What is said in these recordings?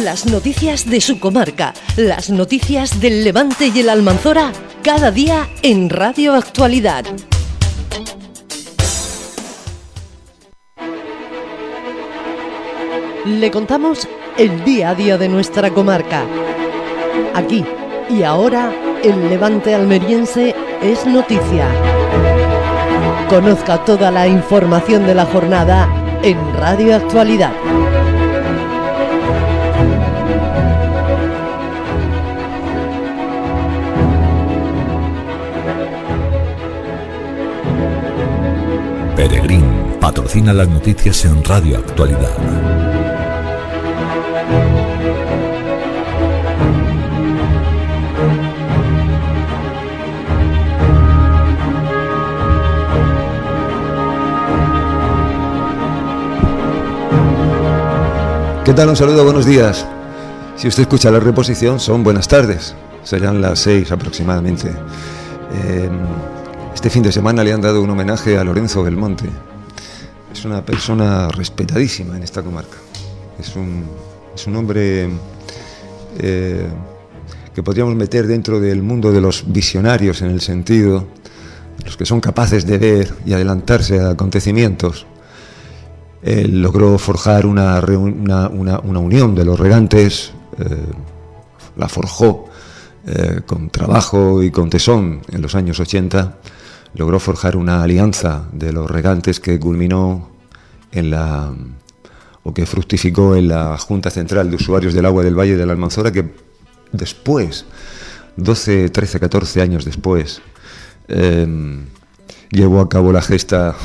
Las noticias de su comarca, las noticias del Levante y el Almanzora, cada día en Radio Actualidad. Le contamos el día a día de nuestra comarca. Aquí y ahora, el Levante almeriense es noticia. Conozca toda la información de la jornada en Radio Actualidad. Peregrín patrocina las noticias en Radio Actualidad. ¿Qué tal? Un saludo, buenos días. Si usted escucha la reposición, son buenas tardes. Serán las 6 aproximadamente. Este fin de semana le han dado un homenaje a Lorenzo Belmonte. Es una persona respetadísima en esta comarca. Es un hombre que podríamos meter dentro del mundo de los visionarios, en el sentido de los que son capaces de ver y adelantarse a acontecimientos. Él logró forjar una unión de los regantes, la forjó con trabajo y con tesón en los años 80, logró forjar una alianza de los regantes que culminó que fructificó en la Junta Central de Usuarios del Agua del Valle del Almanzora, que después, 12, 13, 14 años después, llevó a cabo la gesta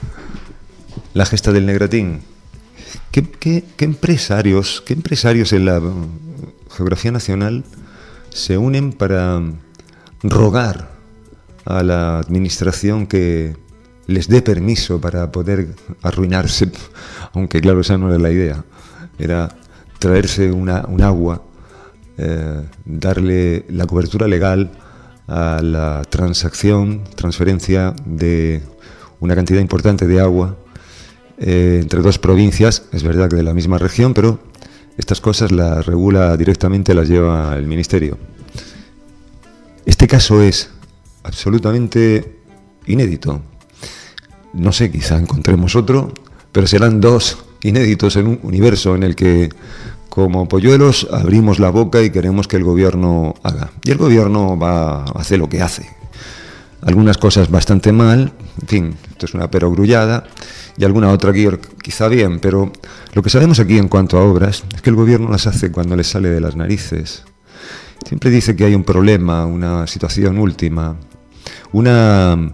del Negratín. ¿Qué empresarios en la geografía nacional se unen para rogar a la administración que les dé permiso para poder arruinarse? Aunque claro, esa no era la idea. Era traerse un agua, darle la cobertura legal a la transferencia de una cantidad importante de agua entre dos provincias, es verdad que de la misma región, pero estas cosas las regula directamente, las lleva el Ministerio. Este caso es absolutamente inédito. No sé, quizá encontremos otro, pero serán dos inéditos en un universo en el que, como polluelos, abrimos la boca y queremos que el gobierno haga. Y el gobierno va a hacer lo que hace. Algunas cosas bastante mal, en fin, esto es una perogrullada, y alguna otra quizá bien, pero lo que sabemos aquí en cuanto a obras es que el gobierno las hace cuando les sale de las narices. Siempre dice que hay un problema, una situación última, unas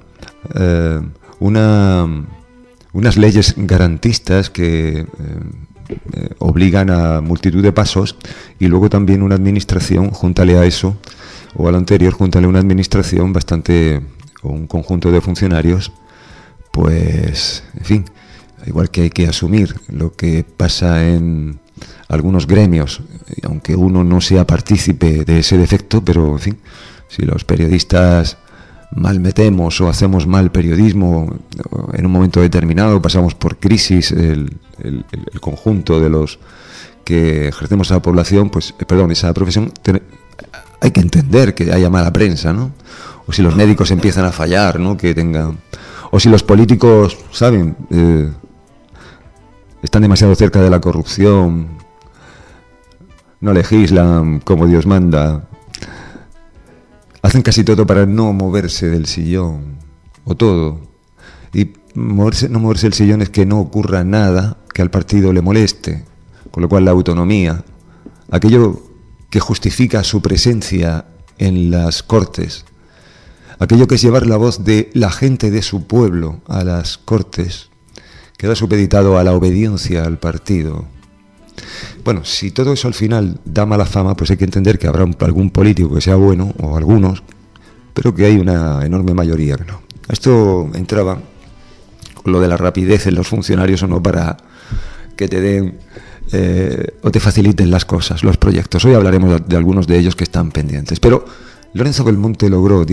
leyes garantistas que obligan a multitud de pasos, y luego también una administración, júntale a eso, o a lo anterior, júntale una administración o un conjunto de funcionarios, pues, en fin, igual que hay que asumir lo que pasa en algunos gremios, aunque uno no sea partícipe de ese defecto, pero, en fin, si los periodistas mal metemos o hacemos mal periodismo en un momento determinado, pasamos por crisis el conjunto de los que ejercemos esa población, esa profesión, hay que entender que haya mala prensa, ¿no? O si los médicos empiezan a fallar, ¿no? O si los políticos, ¿saben? Están demasiado cerca de la corrupción, no legislan como Dios manda, hacen casi todo para no moverse del sillón, o todo. Y no moverse del sillón es que no ocurra nada que al partido le moleste, con lo cual la autonomía, aquello que justifica su presencia en las Cortes, aquello que es llevar la voz de la gente de su pueblo a las Cortes, queda supeditado a la obediencia al partido. Bueno, si todo eso al final da mala fama, pues hay que entender que habrá algún político que sea bueno, o algunos, pero que hay una enorme mayoría que no. Esto entraba con lo de la rapidez en los funcionarios, o no, para que te den o te faciliten las cosas, los proyectos. Hoy hablaremos de algunos de ellos que están pendientes. Pero Lorenzo Belmonte logró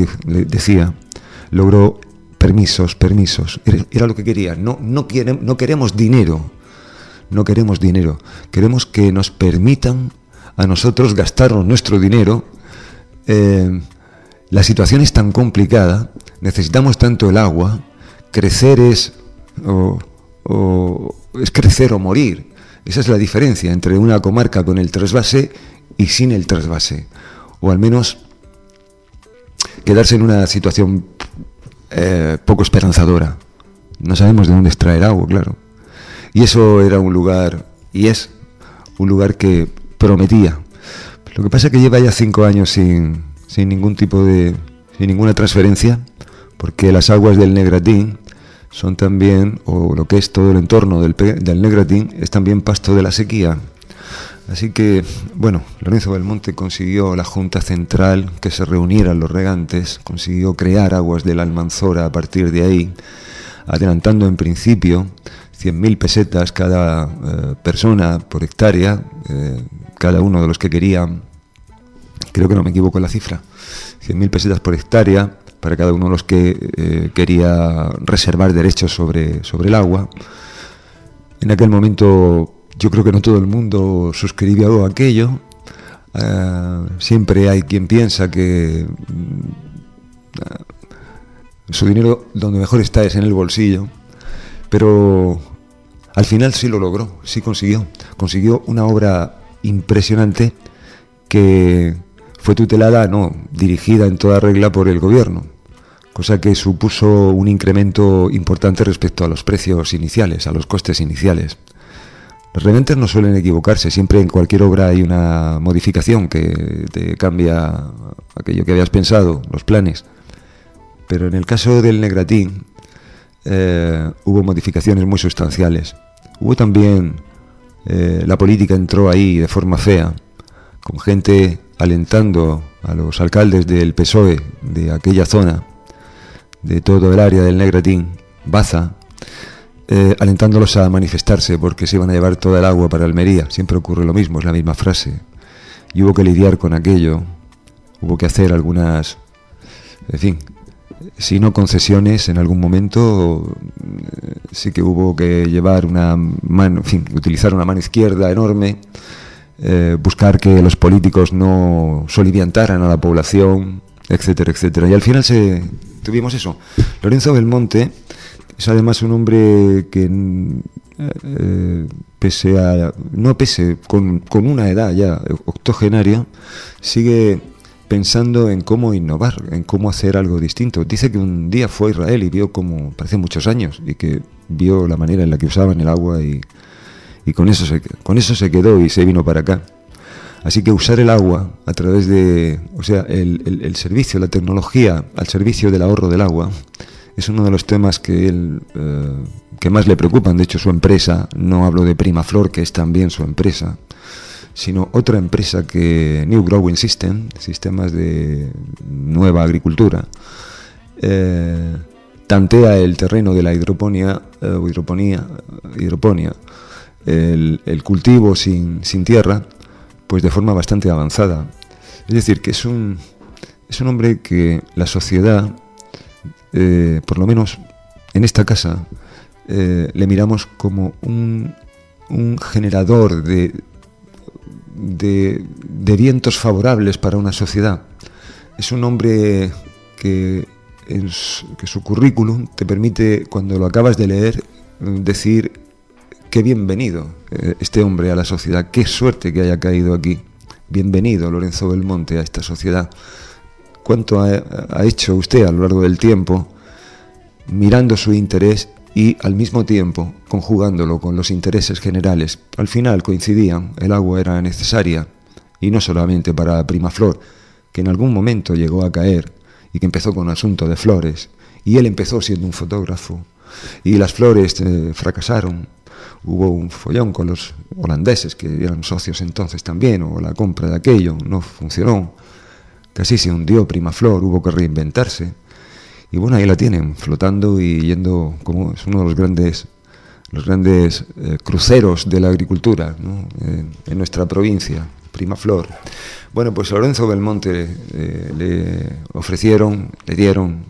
permisos. Era lo que quería. No queremos dinero. Queremos que nos permitan a nosotros gastarnos nuestro dinero. La situación es tan complicada, necesitamos tanto el agua, crecer es crecer o morir. Esa es la diferencia entre una comarca con el trasvase y sin el trasvase, o al menos quedarse en una situación poco esperanzadora. No sabemos de dónde extraer agua, claro. Y eso era un lugar, y es un lugar que prometía. Lo que pasa es que lleva ya 5 años sin ningún tipo sin ninguna transferencia, porque las aguas del Negratín son también, o lo que es todo el entorno del Negratín, es también pasto de la sequía. Así que, bueno, Lorenzo Belmonte consiguió la Junta Central, que se reunieran los regantes, consiguió crear aguas de la Almanzora a partir de ahí, adelantando en principio 100.000 pesetas cada persona por hectárea, cada uno de los que querían, creo que no me equivoco en la cifra, 100.000 pesetas por hectárea para cada uno de los que quería reservar derechos sobre el agua. En aquel momento yo creo que no todo el mundo suscribió aquello. Siempre hay quien piensa que su dinero donde mejor está es en el bolsillo, pero al final sí lo logró, sí consiguió una obra impresionante que fue tutelada, dirigida en toda regla por el gobierno, cosa que supuso un incremento importante respecto a los precios iniciales, a los costes iniciales. Los regantes no suelen equivocarse, siempre en cualquier obra hay una modificación que te cambia aquello que habías pensado, los planes. Pero en el caso del Negratín hubo modificaciones muy sustanciales. Hubo también, la política entró ahí de forma fea, con gente alentando a los alcaldes del PSOE de aquella zona, de todo el área del Negratín, Baza, alentándolos a manifestarse porque se iban a llevar toda el agua para Almería. Siempre ocurre lo mismo, es la misma frase. Y hubo que lidiar con aquello, hubo que hacer algunas, en fin, si no concesiones, en algún momento sí que hubo que llevar una mano, en fin, utilizar una mano izquierda enorme, buscar que los políticos no soliviantaran a la población, etcétera, etcétera. Y al final tuvimos eso. Lorenzo Belmonte es además un hombre que con una edad ya octogenaria, sigue pensando en cómo innovar, en cómo hacer algo distinto. Dice que un día fue a Israel y vio como, parece muchos años, y que vio la manera en la que usaban el agua y con eso se quedó y se vino para acá. Así que usar el agua a través de, el servicio, la tecnología al servicio del ahorro del agua, es uno de los temas que que más le preocupan. De hecho, su empresa, no hablo de Primaflor, que es también su empresa, sino otra empresa que New Growing System, sistemas de nueva agricultura, tantea el terreno de la hidroponía, el cultivo sin tierra, pues de forma bastante avanzada. Es decir, que es un hombre que la sociedad, por lo menos en esta casa, le miramos como un generador de vientos favorables para una sociedad. Es un hombre que su currículum te permite, cuando lo acabas de leer, decir: qué bienvenido este hombre a la sociedad, qué suerte que haya caído aquí. Bienvenido, Lorenzo Belmonte, a esta sociedad. ¿Cuánto ha hecho usted a lo largo del tiempo mirando su interés y al mismo tiempo conjugándolo con los intereses generales? Al final coincidían, el agua era necesaria, y no solamente para Primaflor, que en algún momento llegó a caer y que empezó con un asunto de flores, y él empezó siendo un fotógrafo, y las flores fracasaron. Hubo un follón con los holandeses, que eran socios entonces también, o la compra de aquello, no funcionó, casi se hundió Primaflor, hubo que reinventarse. Y bueno, ahí la tienen, flotando y yendo, como es uno de los grandes cruceros de la agricultura, ¿no? En nuestra provincia, Primaflor. Bueno, pues a Lorenzo Belmonte le dieron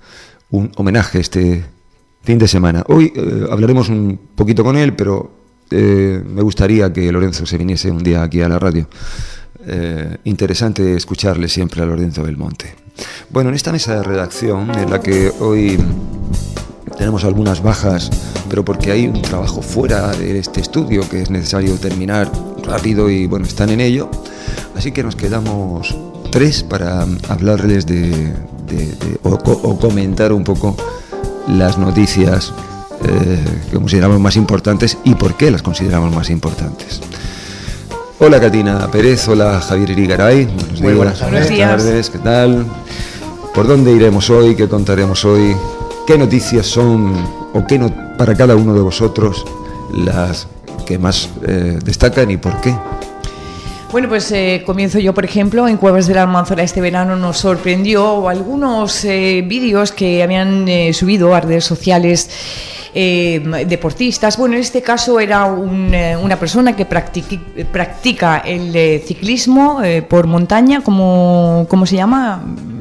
un homenaje este fin de semana. Hoy hablaremos un poquito con él, pero me gustaría que Lorenzo se viniese un día aquí a la radio. Interesante escucharle siempre a Lorenzo Belmonte. Bueno, en esta mesa de redacción, en la que hoy tenemos algunas bajas, pero porque hay un trabajo fuera de este estudio que es necesario terminar rápido y bueno, están en ello. Así que nos quedamos 3 para hablarles o comentar un poco las noticias que consideramos más importantes y por qué las consideramos más importantes. Hola Katina Pérez, hola Javier Irigaray, buenos días, ¿qué tal? ¿Por dónde iremos hoy? ¿Qué contaremos hoy? ¿Qué noticias son o qué para cada uno de vosotros las que más destacan y por qué? Bueno, pues comienzo yo, por ejemplo. En Cuevas de la Almanzora este verano nos sorprendió algunos vídeos que habían subido a redes sociales deportistas. Bueno, en este caso era una persona que practica el ciclismo por montaña, ¿cómo se llama?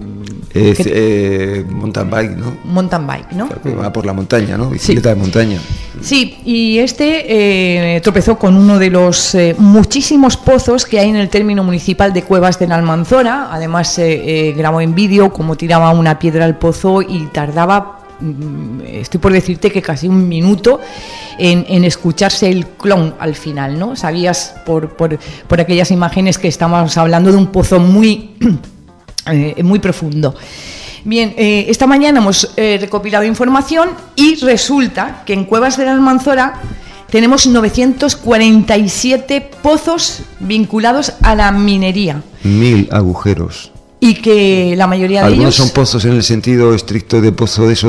Mountain bike, ¿no? Mountain bike, ¿no? Que va por la montaña, ¿no? Bicicleta de montaña. Sí, y tropezó con uno de los muchísimos pozos que hay en el término municipal de Cuevas de la Almanzora. Además, grabó en vídeo cómo tiraba una piedra al pozo y tardaba, estoy por decirte que casi un minuto en escucharse el clon al final, ¿no? Sabías por aquellas imágenes que estamos hablando de un pozo muy profundo. Bien, esta mañana hemos recopilado información y resulta que en Cuevas de la Almanzora tenemos 947 pozos vinculados a la minería. 1000 agujeros. Y que la mayoría de algunos ellos... son pozos en el sentido estricto de pozo de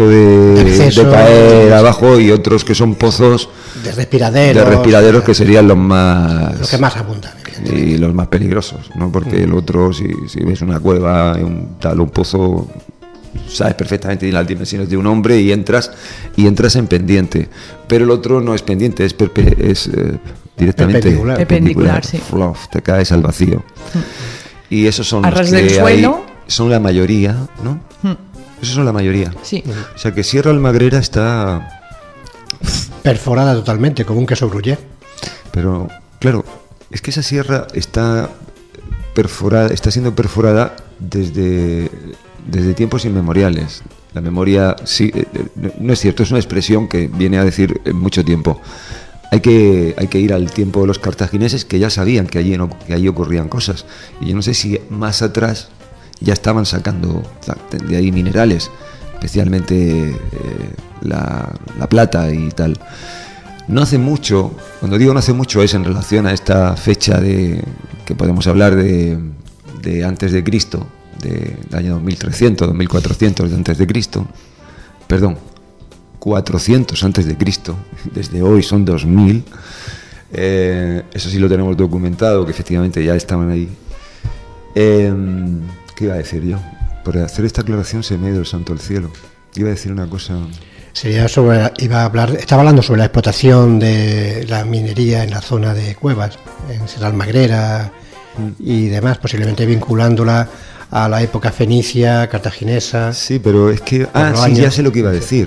caer abajo, y otros que son pozos de respiraderos, que serían los que más abundan y los más peligrosos, ¿no? Porque el otro, si ves una cueva, un pozo, sabes perfectamente las dimensiones de un hombre y entras en pendiente, pero el otro no es pendiente, es directamente perpendicular. Sí. Te caes al vacío. Y esos son los que hay, son la mayoría, ¿no? Esos son la mayoría. Sí. O sea que Sierra Almagrera está perforada totalmente, como un queso gruyère. Pero, claro, es que esa sierra está siendo perforada desde tiempos inmemoriales. La memoria, sí, no es cierto, es una expresión que viene a decir mucho tiempo. Hay que ir al tiempo de los cartagineses, que ya sabían que allí ocurrían cosas. Y yo no sé si más atrás ya estaban sacando de ahí minerales, especialmente la plata y tal. No hace mucho, cuando digo no hace mucho, es en relación a esta fecha que podemos hablar de antes de Cristo, del año 2300, 2400 de antes de Cristo, perdón, 400 antes de Cristo, desde hoy son 2000. Eso sí lo tenemos documentado, que efectivamente ya estaban ahí. ¿Qué iba a decir yo? Por hacer esta aclaración se me ha ido el santo al cielo. Iba a decir una cosa. Estaba hablando sobre la explotación de la minería en la zona de Cuevas, en Sierra Almagrera y demás, posiblemente vinculándola a la época fenicia, cartaginesa. Sí, pero es que... ya sé lo que iba a decir.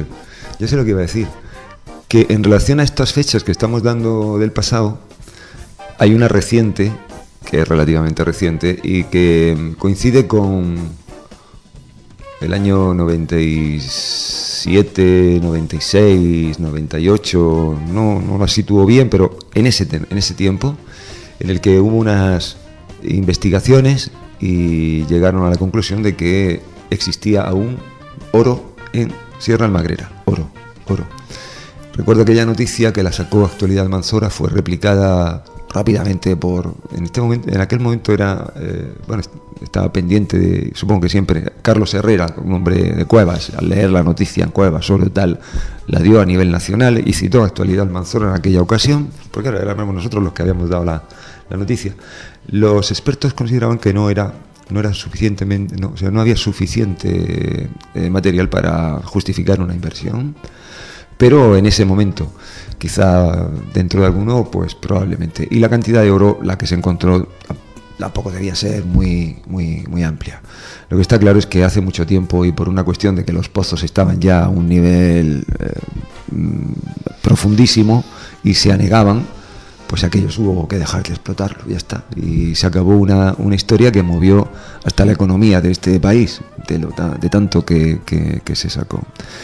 Que en relación a estas fechas que estamos dando del pasado, hay una reciente, que es relativamente reciente, y que coincide con el año 97, 96, 98, no la sitúo bien, pero en ese tiempo, en el que hubo unas investigaciones y llegaron a la conclusión de que existía aún oro en Sierra Almagrera. Oro. Recuerdo aquella noticia que la sacó Actualidad Almanzora, fue replicada rápidamente en aquel momento estaba pendiente supongo que siempre, Carlos Herrera, un hombre de Cuevas, al leer la noticia en Cuevas sobre tal, la dio a nivel nacional y citó a Actualidad Almanzora en aquella ocasión, porque ahora éramos nosotros los que habíamos dado la noticia. Los expertos consideraban que no era suficientemente, no había suficiente material para justificar una inversión. Pero en ese momento, quizá dentro de alguno, pues probablemente. Y la cantidad de oro, la que se encontró, tampoco debía ser muy amplia. Lo que está claro es que hace mucho tiempo, y por una cuestión de que los pozos estaban ya a un nivel profundísimo, y se anegaban, pues aquellos hubo que dejar de explotarlo, ya está. Y se acabó una historia que movió hasta la economía de este país, de tanto que se sacó.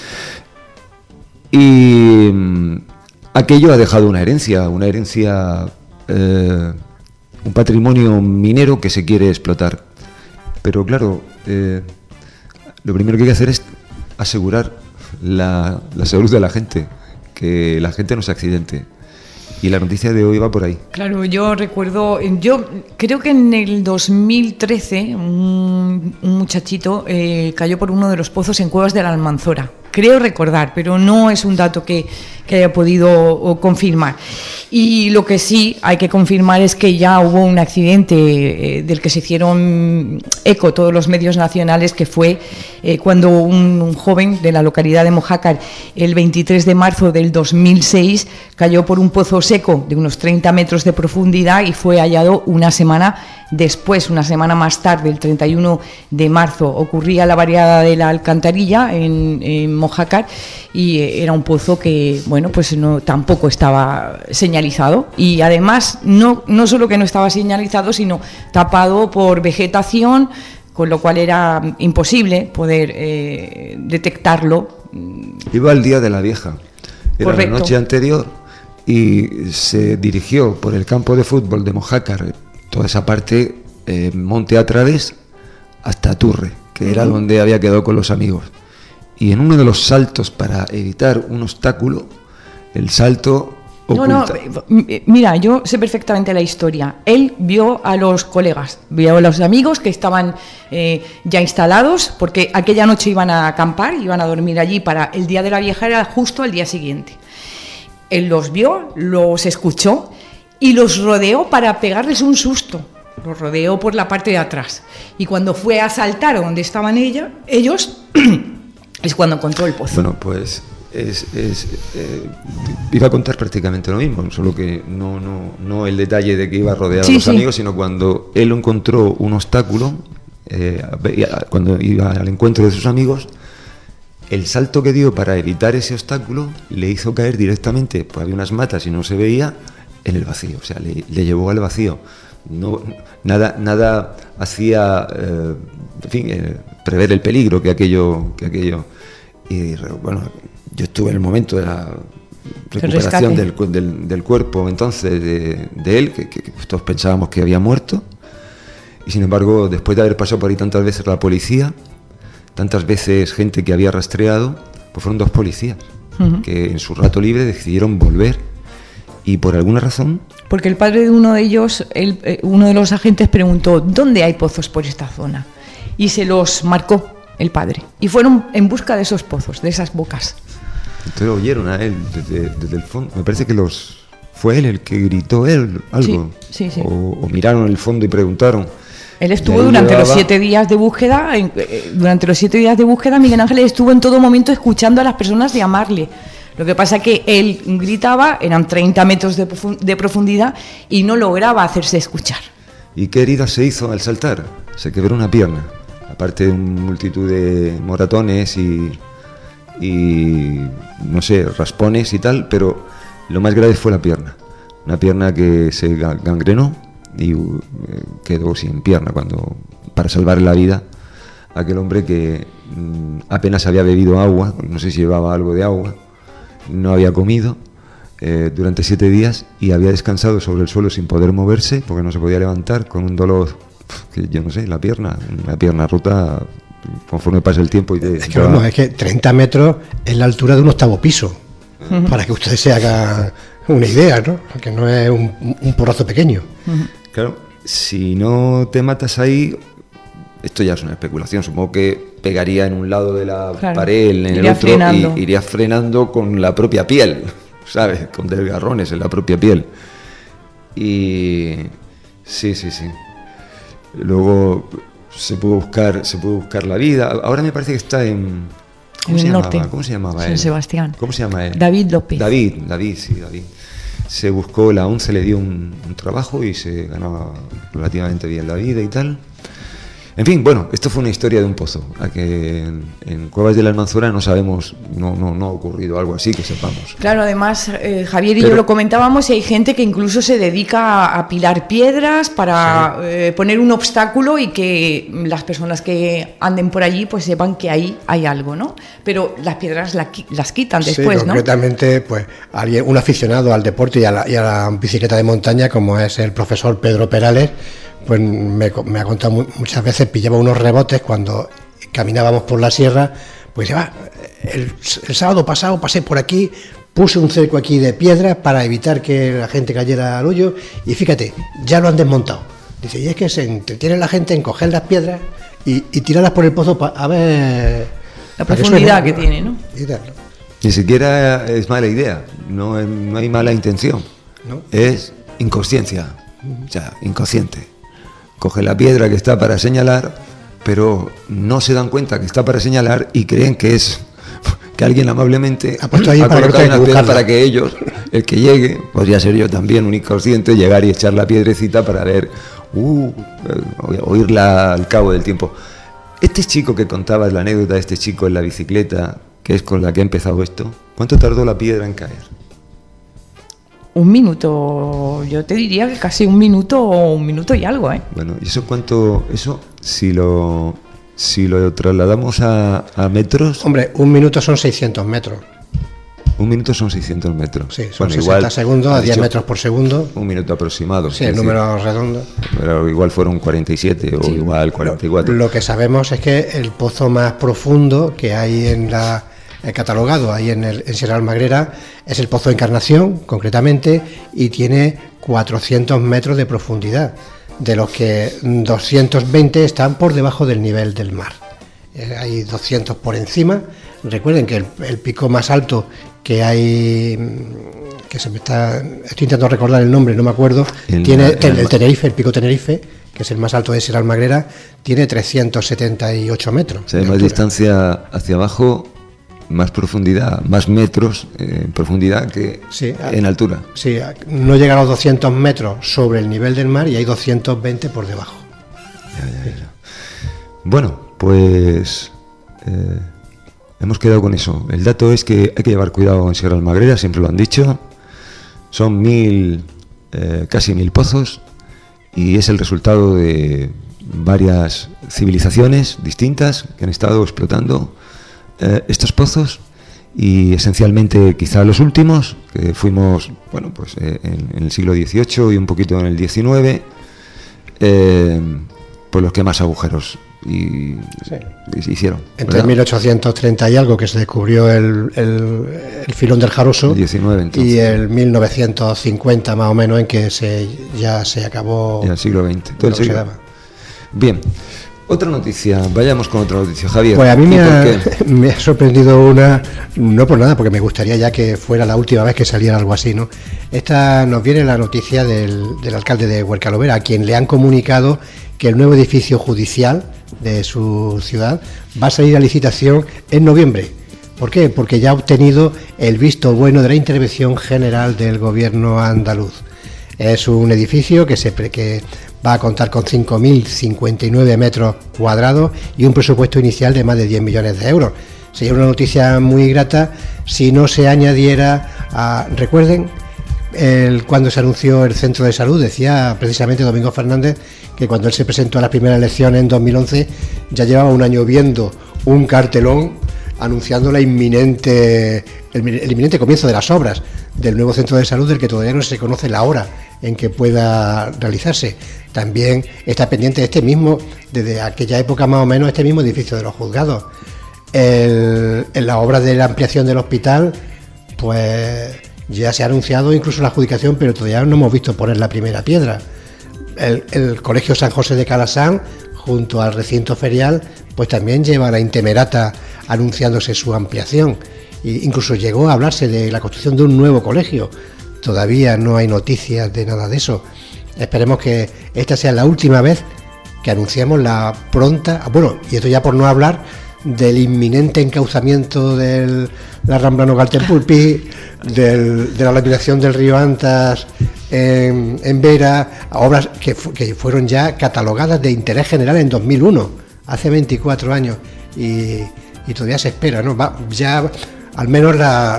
Y aquello ha dejado una herencia, un patrimonio minero que se quiere explotar. Pero claro, lo primero que hay que hacer es asegurar la salud de la gente, que la gente no se accidente. Y la noticia de hoy va por ahí. Claro, yo recuerdo, yo creo que en el 2013 un muchachito cayó por uno de los pozos en Cuevas de la Almanzora. Creo recordar, pero no es un dato que haya podido confirmar. Y lo que sí hay que confirmar es que ya hubo un accidente del que se hicieron eco todos los medios nacionales, que fue cuando un joven de la localidad de Mojácar, el 23 de marzo del 2006, cayó por un pozo seco de unos 30 metros de profundidad y fue hallado una semana después, una semana más tarde, el 31 de marzo. Ocurría la variada de la Alcantarilla en Mojácar y era un pozo que, bueno, pues tampoco estaba señalizado, y además no solo que no estaba señalizado, sino tapado por vegetación, con lo cual era imposible poder detectarlo. Iba el día de la Vieja, era Correcto. la noche anterior, y se dirigió por el campo de fútbol de Mojácar, toda esa parte, monte a través, hasta Turre, que era donde había quedado con los amigos. Y en uno de los saltos, para evitar un obstáculo, el salto oculta. Mira, yo sé perfectamente la historia. Él vio a los colegas, vio a los amigos que estaban ya instalados, porque aquella noche iban a acampar, iban a dormir allí para el día de la Vieja, era justo al día siguiente. Él los vio, los escuchó y los rodeó para pegarles un susto. Los rodeó por la parte de atrás. Y cuando fue a saltar donde estaban ellos, es cuando encontró el pozo. Bueno, pues iba a contar prácticamente lo mismo, solo que no el detalle de que iba rodeado de los amigos, sino cuando él encontró un obstáculo, cuando iba al encuentro de sus amigos, el salto que dio para evitar ese obstáculo le hizo caer directamente, pues había unas matas y no se veía, en el vacío, o sea, le llevó al vacío. Nada hacía, prever el peligro que aquello. Y bueno, yo estuve en el momento de la recuperación del cuerpo entonces de él, que todos pensábamos que había muerto, y sin embargo, después de haber pasado por ahí tantas veces la policía, tantas veces gente que había rastreado, pues fueron 2 policías que en su rato libre decidieron volver, y por alguna razón... Porque el padre de uno de ellos, uno de los agentes preguntó: ¿dónde hay pozos por esta zona? Y se los marcó el padre, y fueron en busca de esos pozos, de esas bocas. Entonces oyeron a él desde el fondo. Me parece que fue él el que gritó algo. Sí. O miraron el fondo y preguntaron. Él estuvo durante los 7 días de búsqueda. Durante los 7 días de búsqueda, Miguel Ángel estuvo en todo momento escuchando a las personas llamarle. Lo que pasa es que él gritaba, eran 30 metros de profundidad, y no lograba hacerse escuchar. ¿Y qué herida se hizo al saltar? Se quebró una pierna, aparte de una multitud de moratones y no sé, raspones y tal, pero lo más grave fue la pierna. Una pierna que se gangrenó y quedó sin pierna para salvar la vida a aquel hombre que apenas había bebido agua, no sé si llevaba algo de agua, no había comido durante 7 días y había descansado sobre el suelo sin poder moverse porque no se podía levantar, con un dolor que yo no sé, una pierna rota conforme pasa el tiempo. Es que 30 metros es la altura de un 8º piso, para que ustedes se hagan una idea, ¿no? Que no es un porrazo pequeño. Claro, si no te matas ahí, esto ya es una especulación, supongo que pegaría en un lado de la pared, en el otro, frenando. Y iría frenando con la propia piel, ¿sabes? Con desgarrones en la propia piel. Y sí. Luego se pudo buscar la vida. Ahora me parece que está en el norte. ¿Cómo se llamaba él? San Sebastián. ¿Cómo se llama él? David López. David. Se buscó, la ONCE le dio un trabajo y se ganaba relativamente bien la vida y tal. En fin, bueno, esto fue una historia de un pozo. A que en Cuevas de la Almanzora no sabemos, no ha ocurrido algo así que sepamos. Claro, además, Javier y yo lo comentábamos, y hay gente que incluso se dedica a apilar piedras para poner un obstáculo y que las personas que anden por allí pues sepan que ahí hay algo, ¿no? Pero las piedras las quitan después, sí, ¿no? Concretamente, pues un aficionado al deporte y a la bicicleta de montaña, como es el profesor Pedro Perales, pues me ha contado muchas veces, pillaba unos rebotes cuando caminábamos por la sierra, pues el sábado pasado pasé por aquí, puse un cerco aquí de piedras para evitar que la gente cayera al hoyo, y fíjate, ya lo han desmontado. Dice, y es que se entretiene la gente en coger las piedras y tirarlas por el pozo a ver la profundidad que tiene, ¿no? Ni siquiera es mala idea, no hay mala intención, ¿no? Es inconsciencia, o sea, inconsciente. Coge la piedra que está para señalar, pero no se dan cuenta que está para señalar y creen que es que alguien amablemente ha puesto ahí ha colocado una piedra buscarla, para que ellos, el que llegue, podría ser yo también, un inconsciente, llegar y echar la piedrecita para ver, oírla al cabo del tiempo. Este chico que contabas, la anécdota de este chico en la bicicleta, que es con la que ha empezado esto, ¿cuánto tardó la piedra en caer? 1 minuto, yo te diría que casi 1 minuto o 1 minuto y algo, ¿eh? Bueno, ¿y eso cuánto? Eso, si lo trasladamos a metros... Hombre, 1 minuto son 600 metros. 1 minuto son 600 metros. Sí, son 60 segundos a 10 metros por segundo. 1 minuto aproximado. Sí, el número redondo. Pero igual fueron 47 o igual 44. Lo que sabemos es que el pozo más profundo que hay catalogado ahí en Sierra Almagrera es el Pozo de Encarnación, concretamente, y tiene 400 metros de profundidad, de los que 220 están por debajo del nivel del mar. Hay 200 por encima. Recuerden que el pico más alto que hay, que estoy intentando recordar el nombre, no me acuerdo, el Tenerife, el pico Tenerife, que es el más alto de Sierra Almagrera, tiene 378 metros. O sea, hay más distancia hacia abajo, más profundidad, más metros en profundidad que en altura. Sí, no llega a los 200 metros sobre el nivel del mar y hay 220 por debajo. Ya. Bueno, pues hemos quedado con eso. El dato es que hay que llevar cuidado en Sierra Almagrera, siempre lo han dicho. Son casi 1000 pozos y es el resultado de varias civilizaciones distintas que han estado explotando estos pozos, y esencialmente quizá los últimos, que fuimos, bueno, pues en el siglo XVIII y un poquito en el XIX, pues los que más agujeros hicieron. Entre, ¿verdad? 1830 y algo, que se descubrió el filón del Jaroso, el 19, y el 1950 más o menos, en que ya se acabó el siglo XX. Todo el siglo. Bien. Otra noticia, vayamos con otra noticia, Javier. Pues a mí me ha sorprendido una, no por nada, porque me gustaría ya que fuera la última vez que saliera algo así, ¿no? Esta nos viene la noticia del alcalde de Huercalovera, a quien le han comunicado que el nuevo edificio judicial de su ciudad va a salir a licitación en noviembre. ¿Por qué? Porque ya ha obtenido el visto bueno de la intervención general del gobierno andaluz. Es un edificio que va a contar con 5.059 metros cuadrados y un presupuesto inicial de más de 10 millones de euros. Sería una noticia muy grata si no se añadiera recuerden, cuando se anunció el centro de salud, decía precisamente Domingo Fernández que cuando él se presentó a las primeras elecciones en 2011 ya llevaba un año viendo un cartelón anunciando el inminente comienzo de las obras del nuevo centro de salud, del que todavía no se conoce la hora en que pueda realizarse. También está pendiente desde aquella época más o menos, este mismo edificio de los juzgados. En la obra de la ampliación del hospital, pues ya se ha anunciado incluso la adjudicación, pero todavía no hemos visto poner la primera piedra. El Colegio San José de Calasán, junto al recinto ferial, pues también lleva la intemerata anunciándose su ampliación. E incluso llegó a hablarse de la construcción de un nuevo colegio. Todavía no hay noticias de nada de eso. Esperemos que esta sea la última vez que anunciamos la pronta... Bueno, y esto ya por no hablar del inminente encauzamiento de la Rambla Nogaltepulpi, de la laminación del río Antas en Vera, obras que fueron ya catalogadas de interés general en 2001, hace 24 años, y todavía se espera, ¿no? Ya al menos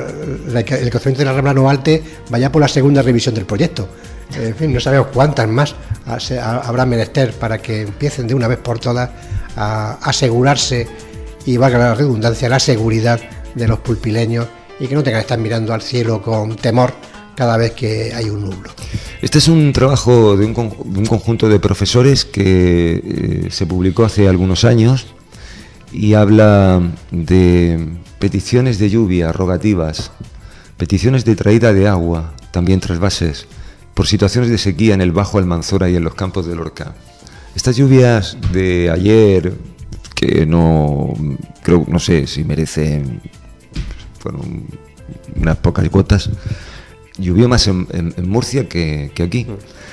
el conocimiento de la Rambla Novalte vaya por la segunda revisión del proyecto. En fin, no sabemos cuántas más habrá menester para que empiecen de una vez por todas a asegurarse, y valga la redundancia, la seguridad de los pulpileños, y que no tengan que estar mirando al cielo con temor cada vez que hay un nublo. Este es un trabajo de un conjunto de profesores que se publicó hace algunos años y habla de peticiones de lluvia, rogativas, peticiones de traída de agua, también trasvases, por situaciones de sequía en el Bajo Almanzora y en los campos de Lorca. Estas lluvias de ayer, que no sé si merecen, fueron unas pocas gotas, llovió más en Murcia que aquí.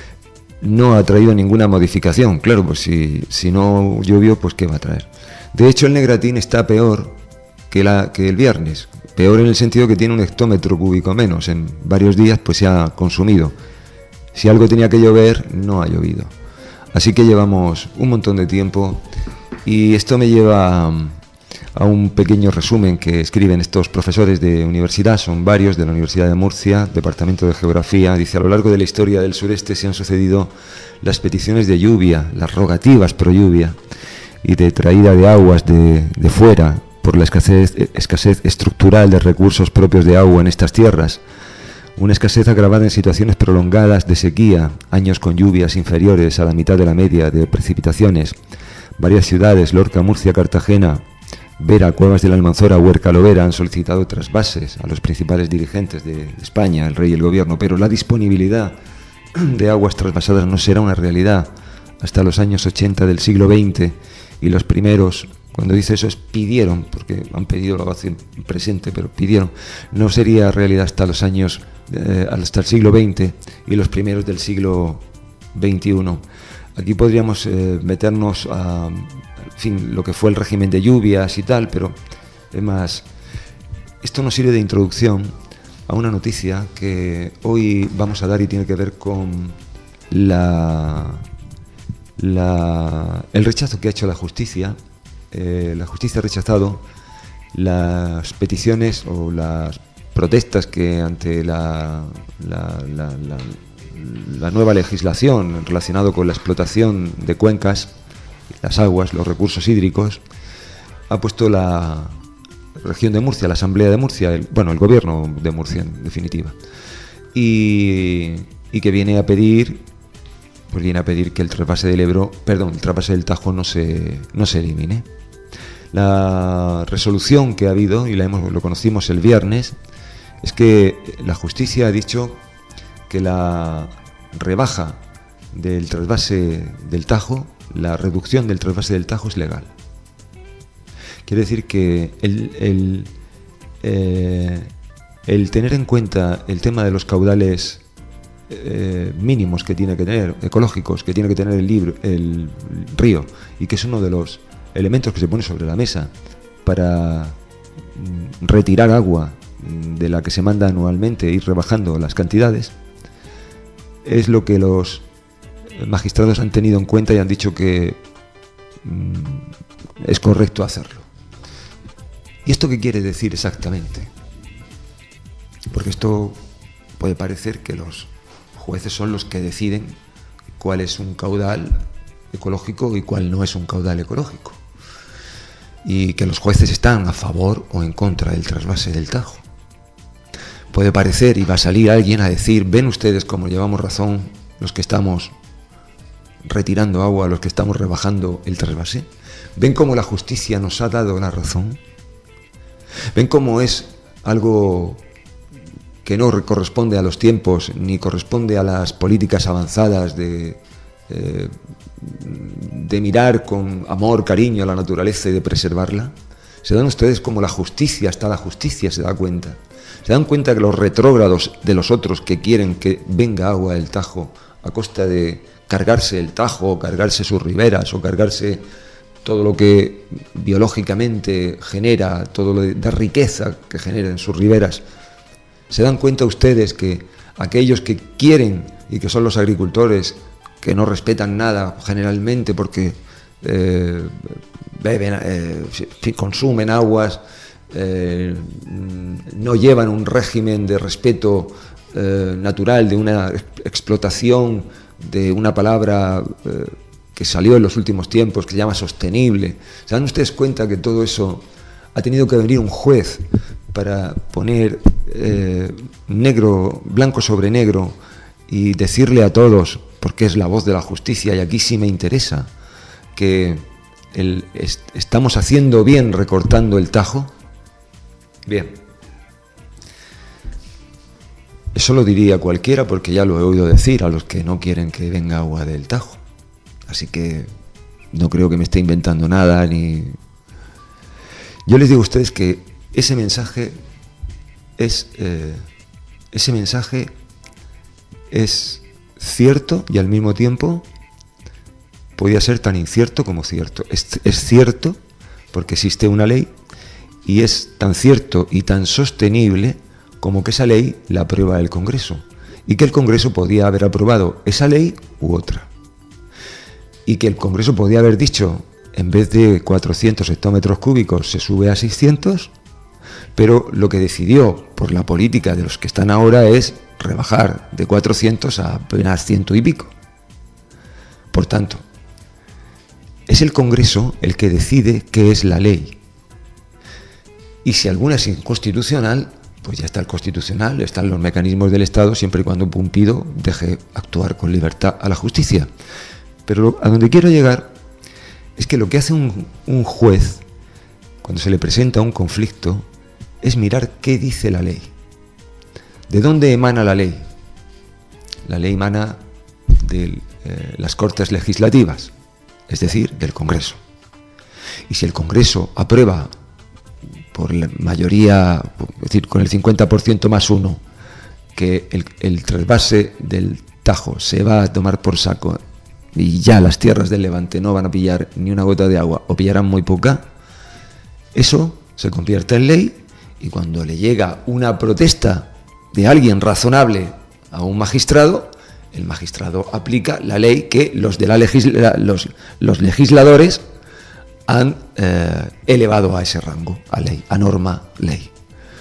No ha traído ninguna modificación, claro, pues si no llovió, pues ¿qué va a traer? De hecho, el Negratín está peor que el viernes, peor en el sentido que tiene un hectómetro cúbico menos, en varios días pues se ha consumido. Si algo tenía que llover, no ha llovido. Así que llevamos un montón de tiempo, y esto me lleva a un pequeño resumen que escriben estos profesores de universidad, son varios, de la Universidad de Murcia, Departamento de Geografía. Dice: a lo largo de la historia del sureste se han sucedido las peticiones de lluvia, las rogativas pro lluvia y de traída de aguas de fuera por la escasez estructural de recursos propios de agua en estas tierras. Una escasez agravada en situaciones prolongadas de sequía, años con lluvias inferiores a la mitad de la media de precipitaciones. Varias ciudades, Lorca, Murcia, Cartagena, Vera, Cuevas del Almanzora, Huerca, Lovera, han solicitado trasvases a los principales dirigentes de España, el rey y el gobierno, pero la disponibilidad de aguas trasvasadas no será una realidad hasta los años 80 del siglo XX, y los primeros, cuando dice eso, es pidieron, porque han pedido lo hacen presente, pero pidieron, no sería realidad hasta los años, hasta el siglo XX y los primeros del siglo XXI. Aquí podríamos meternos a, en fin, lo que fue el régimen de lluvias y tal, pero es más, esto nos sirve de introducción a una noticia que hoy vamos a dar y tiene que ver con el rechazo que ha hecho la justicia. La justicia ha rechazado las peticiones o las protestas que ante la nueva legislación relacionada con la explotación de cuencas, las aguas, los recursos hídricos, ha puesto la región de Murcia, la Asamblea de Murcia, el gobierno de Murcia en definitiva, y que viene a pedir que el trasvase del Tajo no se elimine. La resolución que ha habido, y lo conocimos el viernes, es que la justicia ha dicho que la rebaja del trasvase del Tajo, la reducción del trasvase del Tajo es legal. Quiere decir que el tener en cuenta el tema de los caudales mínimos que tiene que tener, ecológicos, que tiene que tener el río, y que es uno de los elementos que se pone sobre la mesa para retirar agua de la que se manda anualmente e ir rebajando las cantidades, es lo que los magistrados han tenido en cuenta y han dicho que es correcto hacerlo. ¿Y esto qué quiere decir exactamente? Porque esto puede parecer que los jueces son los que deciden cuál es un caudal ecológico y cuál no es un caudal ecológico, y que los jueces están a favor o en contra del trasvase del Tajo. Puede parecer, y va a salir alguien a decir: ven ustedes cómo llevamos razón los que estamos retirando agua, los que estamos rebajando el trasvase. Ven cómo la justicia nos ha dado la razón. Ven cómo es algo que no corresponde a los tiempos ni corresponde a las políticas avanzadas de mirar con amor, cariño a la naturaleza y de preservarla. ¿Se dan ustedes cómo la justicia, hasta la justicia se da cuenta? ¿Se dan cuenta que los retrógrados de los otros que quieren que venga agua del Tajo a costa de cargarse el Tajo, o cargarse sus riberas, o cargarse todo lo que biológicamente genera, todo lo de riqueza que genera en sus riberas? ¿Se dan cuenta ustedes que aquellos que quieren y que son los agricultores que no respetan nada generalmente porque beben, consumen aguas, no llevan un régimen de respeto natural, de una explotación de una palabra que salió en los últimos tiempos, que se llama sostenible. ¿Se dan ustedes cuenta que todo eso ha tenido que venir un juez para poner blanco sobre negro y decirle a todos, porque es la voz de la justicia, y aquí sí me interesa, que estamos haciendo bien recortando el Tajo? Bien. Eso lo diría cualquiera, porque ya lo he oído decir a los que no quieren que venga agua del Tajo. Así que no creo que me esté inventando nada, ni... Yo les digo a ustedes que ese mensaje es cierto y al mismo tiempo podía ser tan incierto como cierto. Es cierto porque existe una ley, y es tan cierto y tan sostenible como que esa ley la aprueba el Congreso, y que el Congreso podía haber aprobado esa ley u otra, y que el Congreso podía haber dicho, en vez de 400 hectómetros cúbicos se sube a 600, pero lo que decidió por la política de los que están ahora es rebajar de 400 a apenas 100 y pico. Por tanto, es el Congreso el que decide qué es la ley. Y si alguna es inconstitucional, pues ya está el Constitucional, están los mecanismos del Estado, siempre y cuando Pumpido deje actuar con libertad a la justicia. Pero a donde quiero llegar es que lo que hace un juez cuando se le presenta un conflicto es mirar qué dice la ley. ¿De dónde emana la ley? La ley emana de las Cortes Legislativas, es decir, del Congreso. Y si el Congreso aprueba por la mayoría, es decir, con el 50% más uno, que el trasvase del Tajo se va a tomar por saco y ya las tierras del Levante no van a pillar ni una gota de agua o pillarán muy poca, eso se convierte en ley, y cuando le llega una protesta de alguien razonable a un magistrado, el magistrado aplica la ley que los legisladores han elevado a ese rango, a ley, a norma, ley.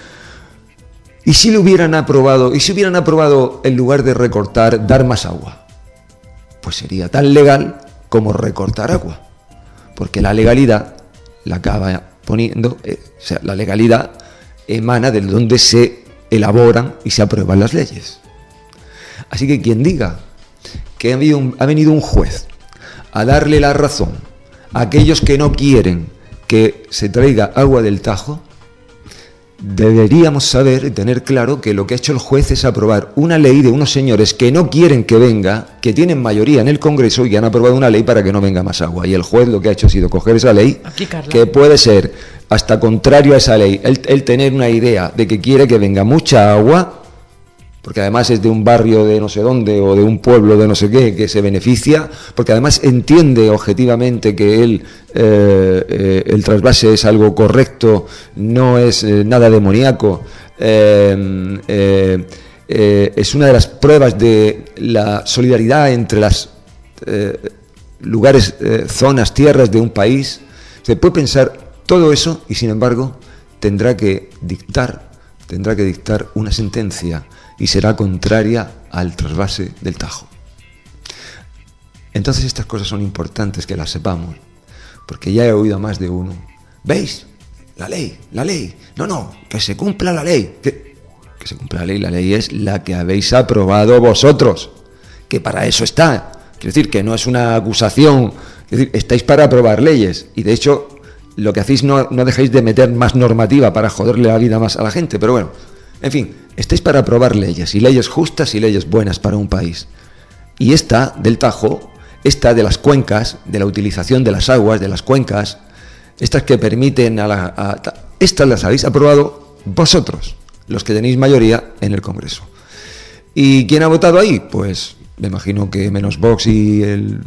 ¿Y si lo hubieran aprobado? ¿Y si hubieran aprobado, en lugar de recortar, dar más agua? Pues sería tan legal como recortar agua, porque la legalidad la acaba poniendo, o sea, la legalidad emana de donde se elaboran y se aprueban las leyes. Así que quien diga que ha venido un juez a darle la razón a aquellos que no quieren que se traiga agua del Tajo, deberíamos saber y tener claro que lo que ha hecho el juez es aprobar una ley de unos señores que no quieren que venga, que tienen mayoría en el Congreso y que han aprobado una ley para que no venga más agua. Y el juez lo que ha hecho ha sido coger esa ley, aplicarla, que puede ser hasta contrario a esa ley, el tener una idea de que quiere que venga mucha agua, porque además es de un barrio de no sé dónde o de un pueblo de no sé qué que se beneficia, porque además entiende objetivamente que el trasvase es algo correcto, no es nada demoníaco, es una de las pruebas de la solidaridad entre las lugares, zonas, tierras de un país. Se puede pensar todo eso y sin embargo tendrá que dictar una sentencia y será contraria al trasvase del Tajo. Entonces estas cosas son importantes que las sepamos, porque ya he oído a más de uno: ¿veis? La ley, no, que se cumpla la ley. Que se cumpla la ley es la que habéis aprobado vosotros, que para eso está. Quiero decir, que no es una acusación, es decir, estáis para aprobar leyes, y de hecho lo que hacéis no dejáis de meter más normativa para joderle la vida más a la gente, pero bueno, en fin, estáis para aprobar leyes, y leyes justas y leyes buenas para un país. Y esta del Tajo, esta de las cuencas, de la utilización de las aguas, de las cuencas, estas que permiten estas las habéis aprobado vosotros, los que tenéis mayoría en el Congreso. ¿Y quién ha votado ahí? Pues me imagino que menos Vox y el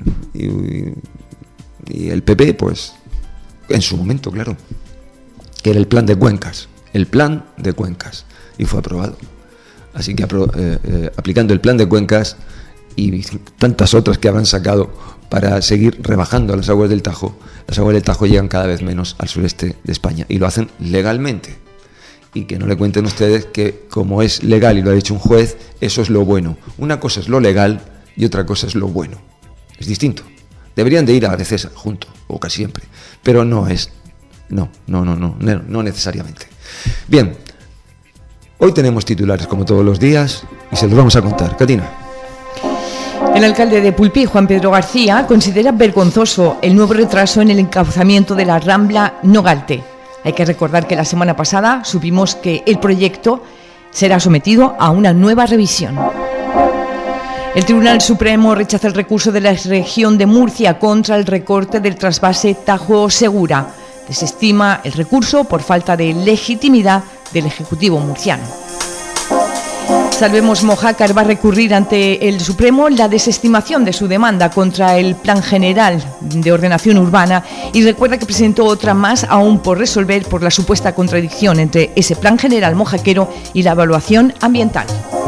PP, pues en su momento, claro, que era el plan de cuencas, y fue aprobado. Así que aplicando el plan de cuencas, y tantas otras que habrán sacado para seguir rebajando las aguas del Tajo llegan cada vez menos al sureste de España y lo hacen legalmente. Y que no le cuenten ustedes que como es legal y lo ha dicho un juez, eso es lo bueno. Una cosa es lo legal y otra cosa es lo bueno. Es distinto. Deberían de ir a veces juntos, o casi siempre, pero no es. No necesariamente. Bien, hoy tenemos titulares como todos los días y se los vamos a contar. Catina. El alcalde de Pulpí, Juan Pedro García, considera vergonzoso el nuevo retraso en el encauzamiento de la Rambla Nogalte. Hay que recordar que la semana pasada supimos que el proyecto será sometido a una nueva revisión. El Tribunal Supremo rechaza el recurso de la región de Murcia contra el recorte del trasvase Tajo-Segura. Desestima el recurso por falta de legitimidad del Ejecutivo murciano. Salvemos Mojácar va a recurrir ante el Supremo la desestimación de su demanda contra el Plan General de Ordenación Urbana y recuerda que presentó otra más aún por resolver por la supuesta contradicción entre ese Plan General mojaquero y la evaluación ambiental.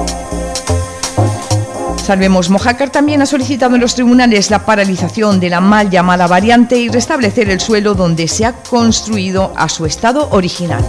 Salvemos Mojácar también ha solicitado en los tribunales la paralización de la mal llamada variante y restablecer el suelo donde se ha construido a su estado original.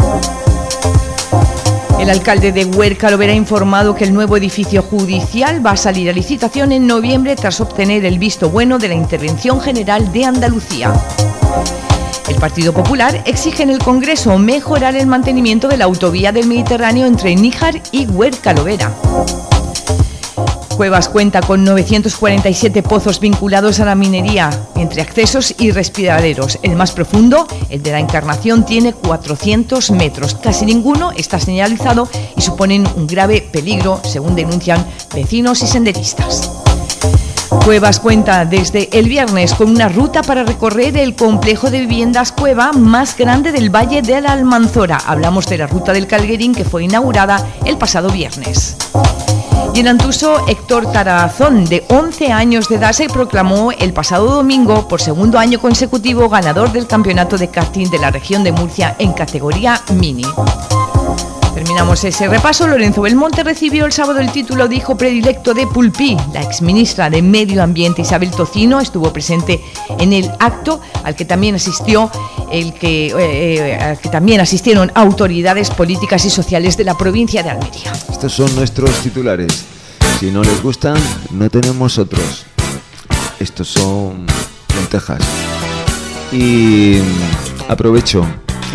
El alcalde de Huerca-Lovera ha informado que el nuevo edificio judicial va a salir a licitación en noviembre tras obtener el visto bueno de la Intervención General de Andalucía. El Partido Popular exige en el Congreso mejorar el mantenimiento de la autovía del Mediterráneo entre Níjar y Huerca-Lovera. Cuevas cuenta con 947 pozos vinculados a la minería, entre accesos y respiraderos. El más profundo, el de la Encarnación, tiene 400 metros. Casi ninguno está señalizado y suponen un grave peligro, según denuncian vecinos y senderistas. Cuevas cuenta desde el viernes con una ruta para recorrer el complejo de viviendas Cueva más grande del Valle de la Almanzora. Hablamos de la ruta del Calguerín que fue inaugurada el pasado viernes. Y en Antuso, Héctor Tarazón, de 11 años de edad, se proclamó el pasado domingo por segundo año consecutivo ganador del campeonato de karting de la región de Murcia en categoría mini. Terminamos ese repaso. Lorenzo Belmonte recibió el sábado el título de hijo predilecto de Pulpí. La exministra de Medio Ambiente Isabel Tocino estuvo presente en el acto al que también asistieron autoridades políticas y sociales de la provincia de Almería. Estos son nuestros titulares. Si no les gustan, no tenemos otros. Estos son lentejas. Y aprovecho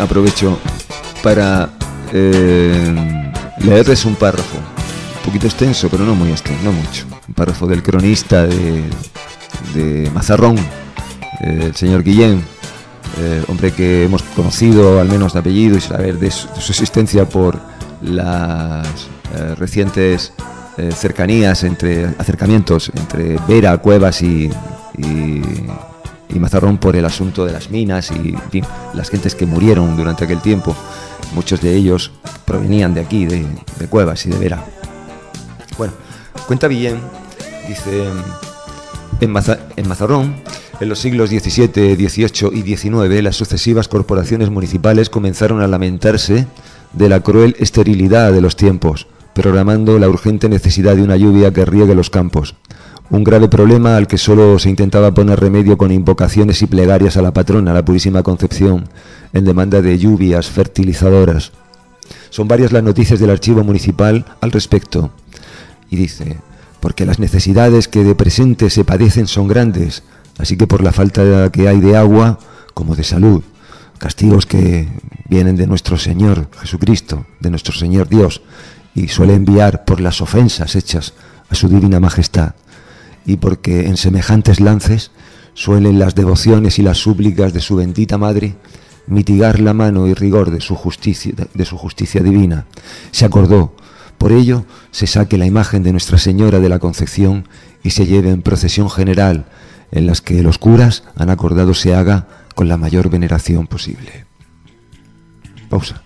para leerles un párrafo, un poquito extenso, pero no muy extenso, no mucho. Un párrafo del cronista de Mazarrón, el señor Guillén, hombre que hemos conocido, al menos de apellido, y saber de su existencia por las recientes acercamientos entre Vera, Cuevas y Mazarrón por el asunto de las minas y, en fin, las gentes que murieron durante aquel tiempo. Muchos de ellos provenían de aquí, de Cuevas y de Vera. Bueno, cuenta Guillén, dice, en Mazarrón, en los siglos XVII, XVIII y XIX, las sucesivas corporaciones municipales comenzaron a lamentarse de la cruel esterilidad de los tiempos, programando la urgente necesidad de una lluvia que riegue los campos. Un grave problema al que solo se intentaba poner remedio con invocaciones y plegarias a la patrona, la Purísima Concepción, en demanda de lluvias fertilizadoras. Son varias las noticias del archivo municipal al respecto. Y dice, porque las necesidades que de presente se padecen son grandes, así que por la falta que hay de agua, como de salud, castigos que vienen de nuestro Señor Jesucristo, de nuestro Señor Dios, y suele enviar por las ofensas hechas a su divina majestad, y porque en semejantes lances suelen las devociones y las súplicas de su bendita Madre mitigar la mano y rigor de su justicia divina. Se acordó, por ello, se saque la imagen de Nuestra Señora de la Concepción y se lleve en procesión general, en las que los curas han acordado se haga con la mayor veneración posible. Pausa.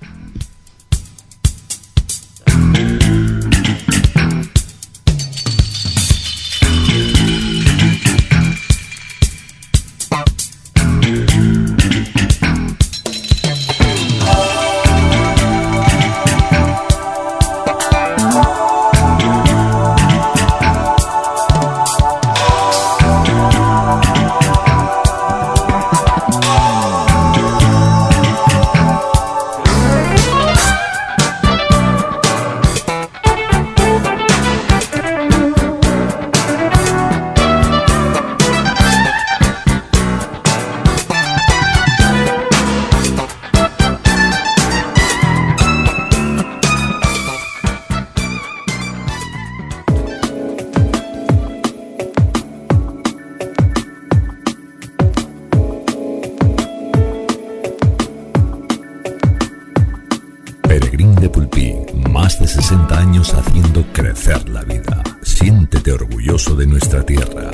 de Pulpí, más de 60 años haciendo crecer la vida. Siéntete orgulloso de nuestra tierra.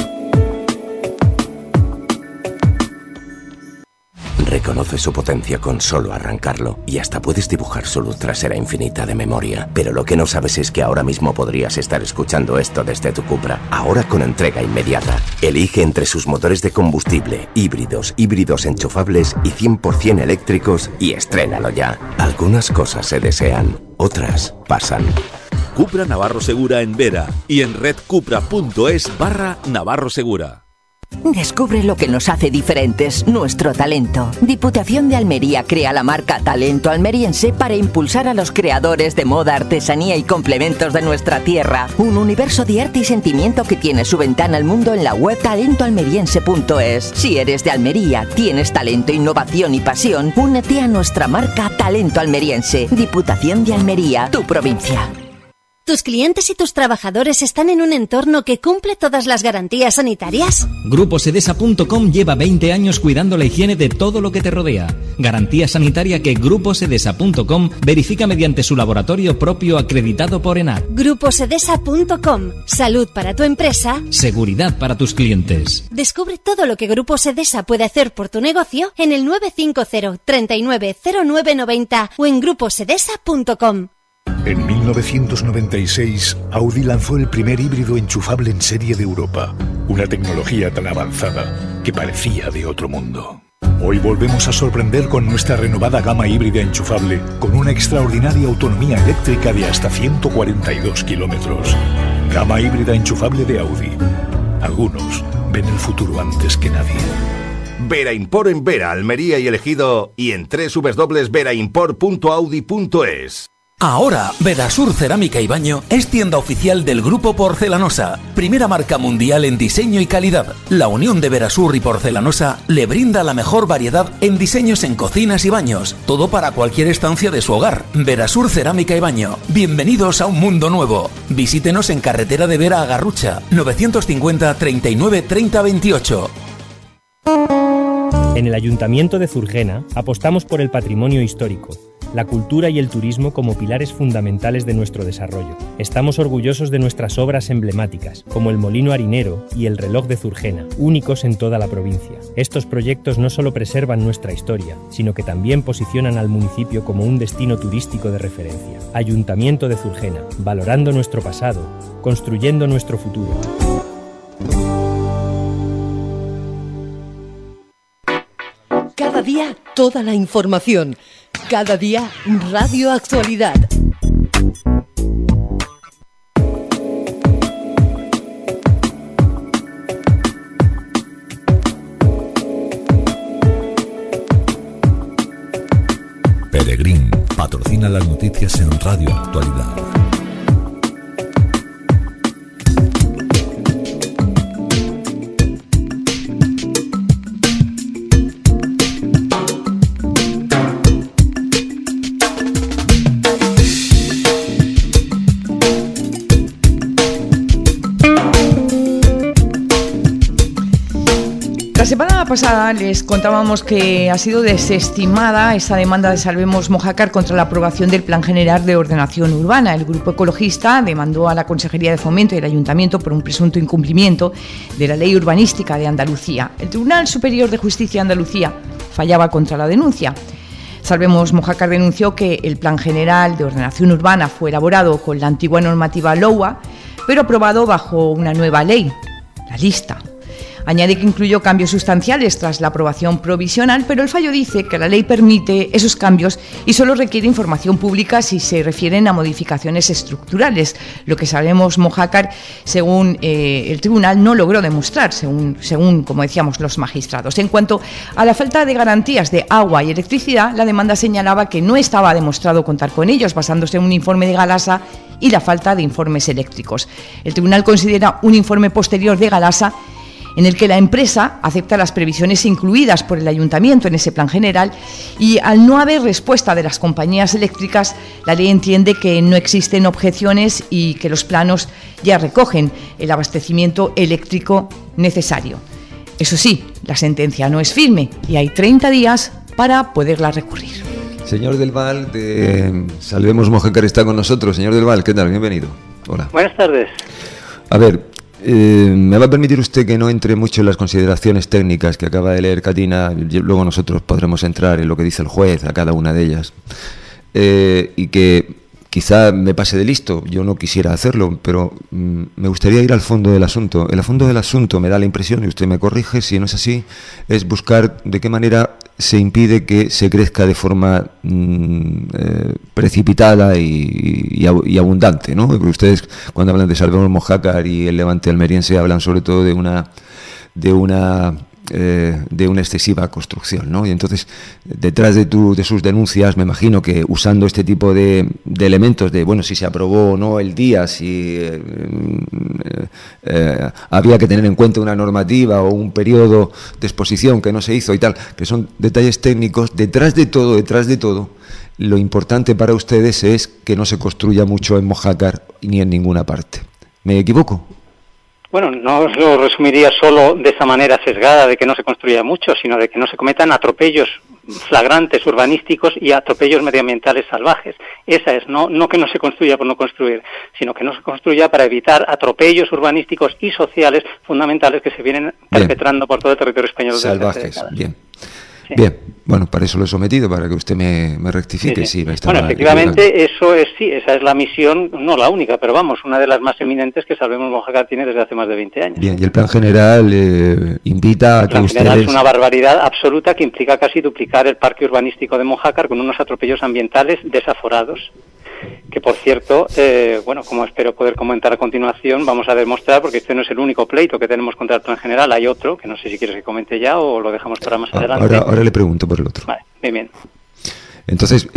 Reconoce su potencia con solo arrancarlo y hasta puedes dibujar su luz trasera infinita de memoria. Pero lo que no sabes es que ahora mismo podrías estar escuchando esto desde tu Cupra. Ahora con entrega inmediata. Elige entre sus motores de combustible, híbridos enchufables y 100% eléctricos y estrénalo ya. Algunas cosas se desean, otras pasan. Cupra Navarro Segura en Vera y en redcupra.es/Navarro Segura. Descubre lo que nos hace diferentes, nuestro talento. Diputación de Almería crea la marca Talento Almeriense para impulsar a los creadores de moda, artesanía y complementos de nuestra tierra. Un universo de arte y sentimiento que tiene su ventana al mundo en la web talentoalmeriense.es. Si eres de Almería, tienes talento, innovación y pasión, únete a nuestra marca Talento Almeriense. Diputación de Almería, tu provincia. ¿Tus clientes y tus trabajadores están en un entorno que cumple todas las garantías sanitarias? GrupoSedesa.com lleva 20 años cuidando la higiene de todo lo que te rodea. Garantía sanitaria que GrupoSedesa.com verifica mediante su laboratorio propio acreditado por ENAC. GrupoSedesa.com. Salud para tu empresa. Seguridad para tus clientes. Descubre todo lo que Grupo Sedesa puede hacer por tu negocio en el 950 39 09 90 o en GrupoSedesa.com. En 1996, Audi lanzó el primer híbrido enchufable en serie de Europa. Una tecnología tan avanzada que parecía de otro mundo. Hoy volvemos a sorprender con nuestra renovada gama híbrida enchufable, con una extraordinaria autonomía eléctrica de hasta 142 kilómetros. Gama híbrida enchufable de Audi. Algunos ven el futuro antes que nadie. Vera Import en Vera, Almería y El Ejido, y en www.veraimport.audi.es. Ahora, Verasur Cerámica y Baño es tienda oficial del Grupo Porcelanosa, primera marca mundial en diseño y calidad. La unión de Verasur y Porcelanosa le brinda la mejor variedad en diseños en cocinas y baños, todo para cualquier estancia de su hogar. Verasur Cerámica y Baño, bienvenidos a un mundo nuevo. Visítenos en carretera de Vera a Garrucha, 950 39 30 28. En el Ayuntamiento de Zurgena apostamos por el patrimonio histórico, la cultura y el turismo como pilares fundamentales de nuestro desarrollo. Estamos orgullosos de nuestras obras emblemáticas, como el Molino Harinero y el Reloj de Zurgena, únicos en toda la provincia. Estos proyectos no solo preservan nuestra historia, sino que también posicionan al municipio como un destino turístico de referencia. Ayuntamiento de Zurgena, valorando nuestro pasado, construyendo nuestro futuro. Cada día, toda la información. Cada día, Radio Actualidad. Peregrín patrocina las noticias en Radio Actualidad. La semana pasada les contábamos que ha sido desestimada esa demanda de Salvemos Mojácar contra la aprobación del Plan General de Ordenación Urbana. El grupo ecologista demandó a la Consejería de Fomento y el Ayuntamiento por un presunto incumplimiento de la Ley Urbanística de Andalucía. El Tribunal Superior de Justicia de Andalucía fallaba contra la denuncia. Salvemos Mojácar denunció que el Plan General de Ordenación Urbana fue elaborado con la antigua normativa LOUA, pero aprobado bajo una nueva ley, la lista. Añade que incluyó cambios sustanciales tras la aprobación provisional, pero el fallo dice que la ley permite esos cambios y solo requiere información pública si se refieren a modificaciones estructurales, lo que Salvemos Mojácar, según el tribunal, no logró demostrar, según, como decíamos, los magistrados. En cuanto a la falta de garantías de agua y electricidad, la demanda señalaba que no estaba demostrado contar con ellos, basándose en un informe de Galasa y la falta de informes eléctricos. El tribunal considera un informe posterior de Galasa en el que la empresa acepta las previsiones incluidas por el Ayuntamiento en ese plan general y al no haber respuesta de las compañías eléctricas, la ley entiende que no existen objeciones y que los planos ya recogen el abastecimiento eléctrico necesario. Eso sí, la sentencia no es firme y hay 30 días para poderla recurrir. Señor del Val, de Salvemos Mojácar está con nosotros. Señor del Val, ¿qué tal? Bienvenido. Hola. Buenas tardes. A ver, ¿me va a permitir usted que no entre mucho en las consideraciones técnicas que acaba de leer Catina? Luego nosotros podremos entrar en lo que dice el juez a cada una de ellas. Y que quizá me pase de listo, yo no quisiera hacerlo, pero me gustaría ir al fondo del asunto. El fondo del asunto me da la impresión, y usted me corrige si no es así, es buscar de qué manera se impide que se crezca de forma precipitada y abundante, ¿no? Porque ustedes, cuando hablan de Salvemos Mojácar y el Levante almeriense, hablan sobre todo de una excesiva construcción, ¿no? Y entonces, detrás de sus denuncias, me imagino que usando este tipo de elementos de, bueno, si se aprobó o no el día, si había que tener en cuenta una normativa o un periodo de exposición que no se hizo y tal, que son detalles técnicos, detrás de todo, lo importante para ustedes es que no se construya mucho en Mojácar ni en ninguna parte. ¿Me equivoco? Bueno, no os lo resumiría solo de esa manera sesgada de que no se construya mucho, sino de que no se cometan atropellos flagrantes urbanísticos y atropellos medioambientales salvajes. Esa es, no que no se construya por no construir, sino que no se construya para evitar atropellos urbanísticos y sociales fundamentales que se vienen perpetrando por todo el territorio español. Salvajes, bien. Sí. Bien, bueno, para eso lo he sometido, para que usted me rectifique. Sí. Bueno, efectivamente, eso es, sí, esa es la misión, no la única, pero vamos, una de las más eminentes que Salvemos Mojácar tiene desde hace más de 20 años. Bien, y el plan general invita a que ustedes... El plan general es una barbaridad absoluta que implica casi duplicar el parque urbanístico de Mojácar con unos atropellos ambientales desaforados. Que, por cierto, bueno, como espero poder comentar a continuación, vamos a demostrar, porque este no es el único pleito que tenemos contra el plan general, hay otro, que no sé si quieres que comente ya o lo dejamos para más adelante. Ahora le pregunto por el otro. Vale, bien. Entonces,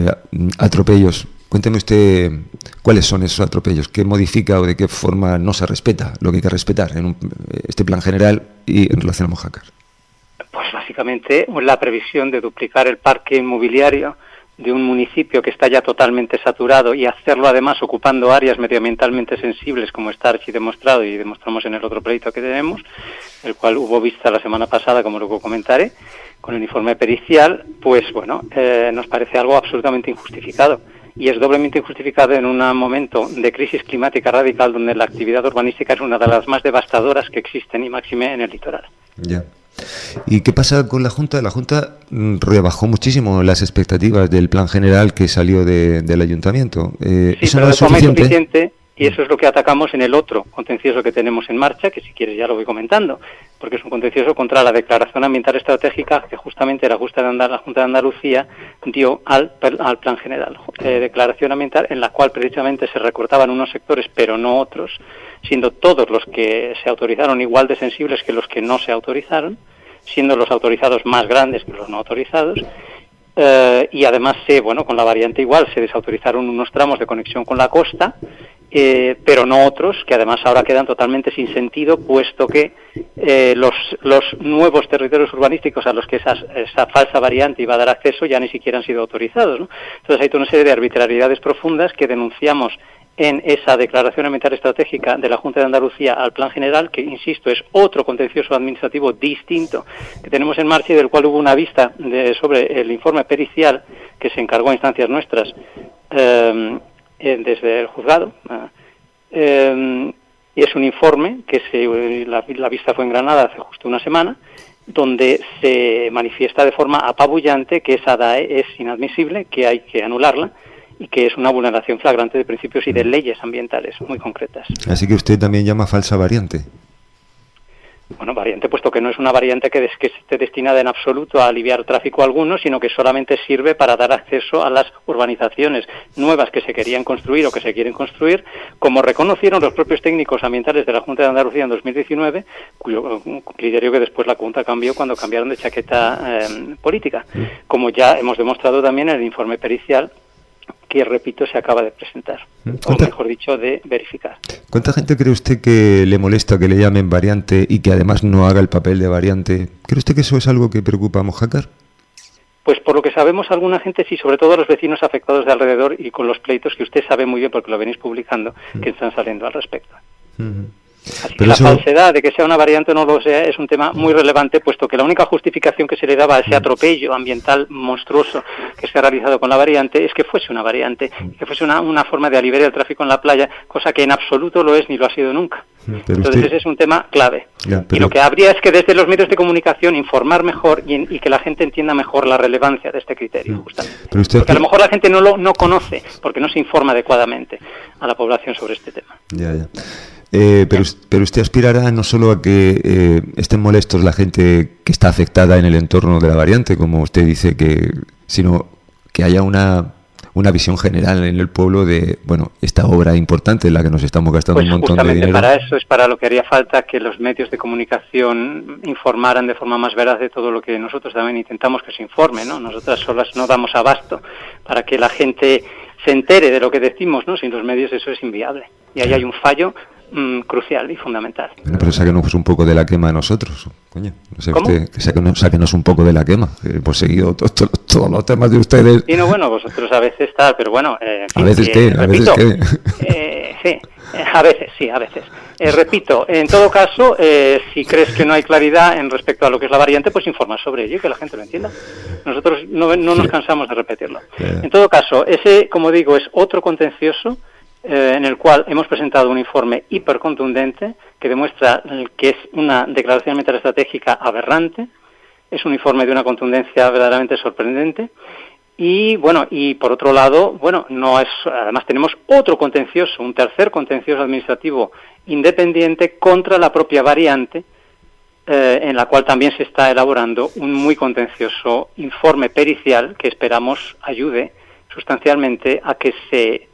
atropellos. Cuénteme usted cuáles son esos atropellos, qué modifica o de qué forma no se respeta lo que hay que respetar en este plan general y en relación a Mojácar. Pues básicamente la previsión de duplicar el parque inmobiliario de un municipio que está ya totalmente saturado y hacerlo además ocupando áreas medioambientalmente sensibles, como está archidemostrado y demostramos en el otro pleito que tenemos, el cual hubo vista la semana pasada, como luego comentaré, con el informe pericial, pues bueno, nos parece algo absolutamente injustificado. Y es doblemente injustificado en un momento de crisis climática radical donde la actividad urbanística es una de las más devastadoras que existen y máxime en el litoral. Ya. ¿Y qué pasa con la Junta? La Junta rebajó muchísimo las expectativas del plan general que salió del Ayuntamiento. Sí, ¿eso pero no es suficiente? Y eso es lo que atacamos en el otro contencioso que tenemos en marcha, que si quieres ya lo voy comentando, porque es un contencioso contra la declaración ambiental estratégica que justamente la Junta de Andalucía dio al plan general. Declaración ambiental en la cual precisamente se recortaban unos sectores pero no otros, siendo todos los que se autorizaron igual de sensibles que los que no se autorizaron, siendo los autorizados más grandes que los no autorizados. Y además, con la variante igual, se desautorizaron unos tramos de conexión con la costa, pero no otros, que además ahora quedan totalmente sin sentido, puesto que los nuevos territorios urbanísticos a los que esa falsa variante iba a dar acceso ya ni siquiera han sido autorizados, ¿no? Entonces hay toda una serie de arbitrariedades profundas que denunciamos en esa declaración ambiental estratégica de la Junta de Andalucía al plan general, que, insisto, es otro contencioso administrativo distinto que tenemos en marcha y del cual hubo una vista sobre el informe pericial que se encargó a instancias nuestras desde el juzgado. Y es un informe que la vista fue en Granada hace justo una semana, donde se manifiesta de forma apabullante que esa DAE es inadmisible, que hay que anularla, y que es una vulneración flagrante de principios y de leyes ambientales muy concretas. Así que usted también llama falsa variante. Bueno, variante, puesto que no es una variante que esté destinada en absoluto a aliviar tráfico alguno, sino que solamente sirve para dar acceso a las urbanizaciones nuevas que se querían construir o que se quieren construir, como reconocieron los propios técnicos ambientales de la Junta de Andalucía en 2019, cuyo criterio que después la Junta cambió cuando cambiaron de chaqueta política, como ya hemos demostrado también en el informe pericial, que, repito, se acaba de presentar, o mejor dicho, de verificar. ¿Cuánta gente cree usted que le molesta que le llamen variante y que además no haga el papel de variante? ¿Cree usted que eso es algo que preocupa a Mojácar? Pues por lo que sabemos, alguna gente sí, sobre todo los vecinos afectados de alrededor y con los pleitos que usted sabe muy bien porque lo venís publicando, que están saliendo al respecto. Así que la falsedad de que sea una variante o no lo sea es un tema muy relevante, puesto que la única justificación que se le daba a ese atropello ambiental monstruoso que se ha realizado con la variante es que fuese una variante, que fuese una forma de aliviar el tráfico en la playa, cosa que en absoluto lo es ni lo ha sido nunca. Entonces ese es un tema clave. Y lo que habría es que desde los medios de comunicación informar mejor y que la gente entienda mejor la relevancia de este criterio, justamente. Porque a lo mejor la gente no conoce, porque no se informa adecuadamente a la población sobre este tema. Ya. Pero usted aspirará no solo a que estén molestos la gente que está afectada en el entorno de la variante, como usted dice, sino que haya una visión general en el pueblo de, bueno, esta obra importante en la que nos estamos gastando un montón de dinero. Para eso es para lo que haría falta que los medios de comunicación informaran de forma más veraz de todo lo que nosotros también intentamos que se informe, ¿no? Nosotras solas no damos abasto para que la gente se entere de lo que decimos, ¿no? Sin los medios eso es inviable. Y ahí hay un fallo crucial y fundamental. Bueno, pero sáquenos un poco de la quema a nosotros, coño. No sé usted, que sáquenos un poco de la quema. Hemos seguido todos los temas de ustedes. Y no, bueno, vosotros a veces tal, pero bueno... ¿A veces qué? ¿A veces qué? Sí, a veces. Repito, en todo caso, si crees que no hay claridad en respecto a lo que es la variante, pues informa sobre ello y que la gente lo entienda. Nosotros no nos cansamos de repetirlo. En todo caso, ese, como digo, es otro contencioso en el cual hemos presentado un informe hipercontundente que demuestra que es una declaración ambiental estratégica aberrante, es un informe de una contundencia verdaderamente sorprendente y bueno, y por otro lado, bueno, además tenemos otro contencioso, un tercer contencioso administrativo independiente contra la propia variante, en la cual también se está elaborando un muy contencioso informe pericial que esperamos ayude sustancialmente a que se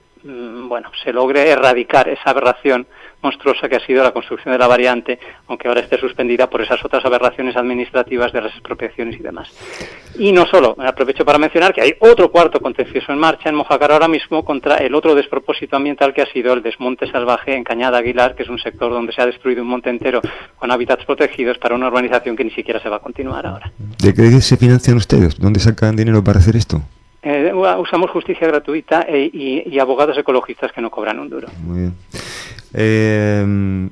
logre erradicar esa aberración monstruosa que ha sido la construcción de la variante, aunque ahora esté suspendida por esas otras aberraciones administrativas de las expropiaciones y demás. Y no solo, me aprovecho para mencionar que hay otro cuarto contencioso en marcha en Mojácar ahora mismo contra el otro despropósito ambiental que ha sido el desmonte salvaje en Cañada Aguilar, que es un sector donde se ha destruido un monte entero con hábitats protegidos para una urbanización que ni siquiera se va a continuar ahora. ¿De qué se financian ustedes? ¿Dónde sacan dinero para hacer esto? Usamos justicia gratuita y abogados ecologistas que no cobran un duro. Muy bien.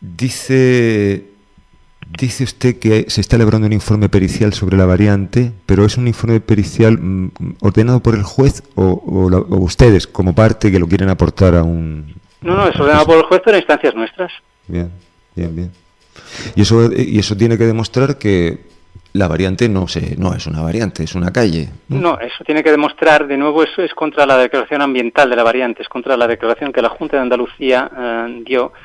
Dice usted que se está elaborando un informe pericial sobre la variante, pero ¿es un informe pericial ordenado por el juez o ustedes como parte que lo quieren aportar a un...? No, es ordenado por el juez, pero en instancias nuestras. Bien. Y eso tiene que demostrar que la variante no es una variante, es una calle. No, eso tiene que demostrar, de nuevo, eso es contra la declaración ambiental de la variante, es contra la declaración que la Junta de Andalucía dio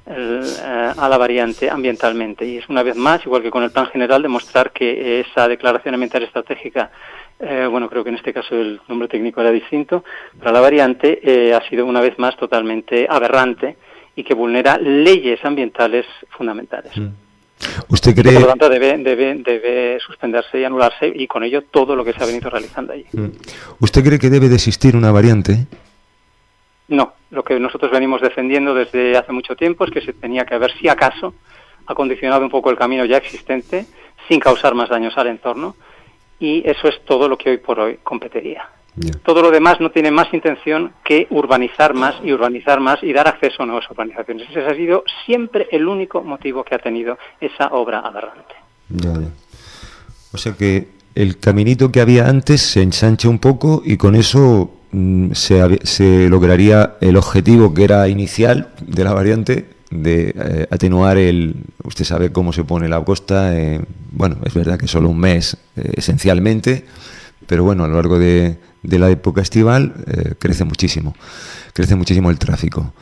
a la variante ambientalmente. Y es una vez más, igual que con el plan general, demostrar que esa declaración ambiental estratégica, creo que en este caso el nombre técnico era distinto, para la variante ha sido una vez más totalmente aberrante y que vulnera leyes ambientales fundamentales. ¿Usted cree? Por lo tanto, debe suspenderse y anularse, y con ello todo lo que se ha venido realizando allí. ¿Usted cree que debe de existir una variante? No, lo que nosotros venimos defendiendo desde hace mucho tiempo es que se tenía que haber, si acaso, acondicionado un poco el camino ya existente, sin causar más daños al entorno, y eso es todo lo que hoy por hoy competiría. Todo lo demás no tiene más intención que urbanizar más y dar acceso a nuevas urbanizaciones. Ese ha sido siempre el único motivo que ha tenido esa obra aberrante. Ya. O sea que el caminito que había antes se ensancha un poco y con eso se lograría el objetivo que era inicial de la variante de atenuar usted sabe cómo se pone la costa, es verdad que solo un mes esencialmente, pero bueno, a lo largo de la época estival crece muchísimo el tráfico.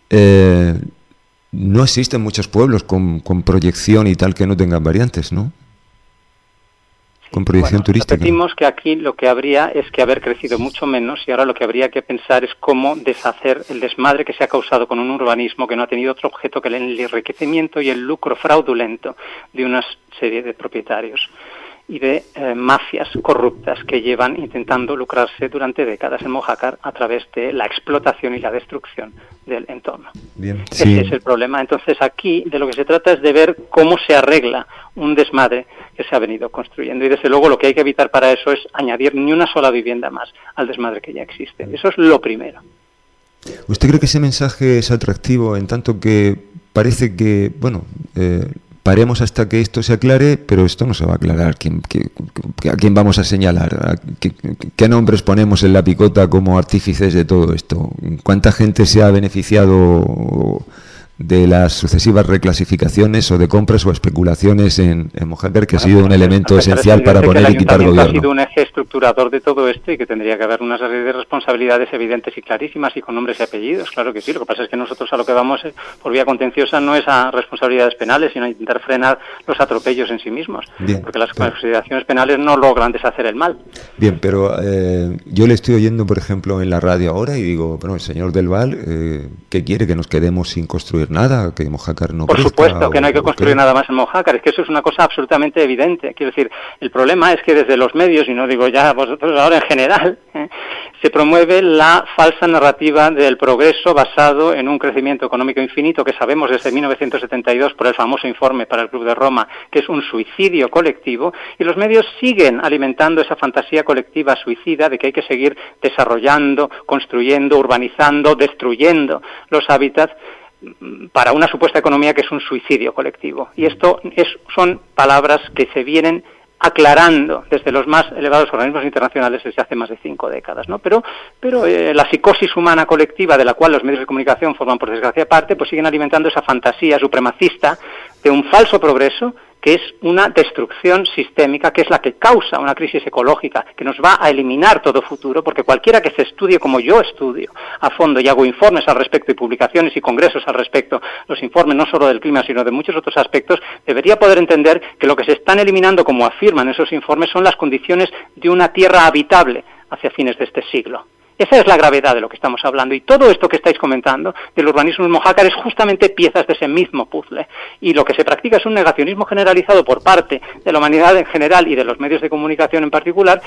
No existen muchos pueblos con proyección y tal que no tengan variantes, ¿no? Con proyección turística. Repetimos que aquí lo que habría es que haber crecido mucho menos y ahora lo que habría que pensar es cómo deshacer el desmadre que se ha causado con un urbanismo que no ha tenido otro objeto que el enriquecimiento y el lucro fraudulento de una serie de propietarios y de mafias corruptas que llevan intentando lucrarse durante décadas en Mojácar a través de la explotación y la destrucción del entorno. Bien, Ese es el problema. Entonces aquí de lo que se trata es de ver cómo se arregla un desmadre que se ha venido construyendo y desde luego lo que hay que evitar para eso es añadir ni una sola vivienda más al desmadre que ya existe. Eso es lo primero. ¿Usted cree que ese mensaje es atractivo en tanto que parece que, bueno, paremos hasta que esto se aclare, pero esto no se va a aclarar. ¿A quién vamos a señalar? ¿Qué nombres ponemos en la picota como artífices de todo esto? ¿Cuánta gente se ha beneficiado de las sucesivas reclasificaciones o de compras o especulaciones en Mojácar, que ha sido un elemento esencial para poner y quitar gobierno? Ha sido un eje estructurador de todo esto y que tendría que haber una serie de responsabilidades evidentes y clarísimas y con nombres y apellidos, claro que sí. Lo que pasa es que nosotros a lo que vamos por vía contenciosa no es a responsabilidades penales, sino a intentar frenar los atropellos en sí mismos. Bien, porque las consideraciones penales no logran deshacer el mal. Bien, pero yo le estoy oyendo, por ejemplo, en la radio ahora y digo, bueno, el señor Del Val, ¿qué quiere? ¿Que nos quedemos sin construir nada, que Mojácar no presta? Por supuesto que no hay que construir nada más en Mojácar, es que eso es una cosa absolutamente evidente. Quiero decir, el problema es que desde los medios, y no digo ya vosotros ahora en general, se promueve la falsa narrativa del progreso basado en un crecimiento económico infinito que sabemos desde 1972 por el famoso informe para el Club de Roma, que es un suicidio colectivo, y los medios siguen alimentando esa fantasía colectiva suicida de que hay que seguir desarrollando, construyendo, urbanizando, destruyendo los hábitats para una supuesta economía que es un suicidio colectivo. Y esto son palabras que se vienen aclarando desde los más elevados organismos internacionales desde hace más de 5 décadas, ¿no? Pero la psicosis humana colectiva, de la cual los medios de comunicación forman por desgracia parte, pues siguen alimentando esa fantasía supremacista de un falso progreso que es una destrucción sistémica, que es la que causa una crisis ecológica, que nos va a eliminar todo futuro, porque cualquiera que se estudie como yo estudio a fondo y hago informes al respecto y publicaciones y congresos al respecto, los informes no solo del clima, sino de muchos otros aspectos, debería poder entender que lo que se están eliminando, como afirman esos informes, son las condiciones de una tierra habitable hacia fines de este siglo. Esa es la gravedad de lo que estamos hablando, y todo esto que estáis comentando del urbanismo en Mojácar es justamente piezas de ese mismo puzzle, y lo que se practica es un negacionismo generalizado por parte de la humanidad en general y de los medios de comunicación en particular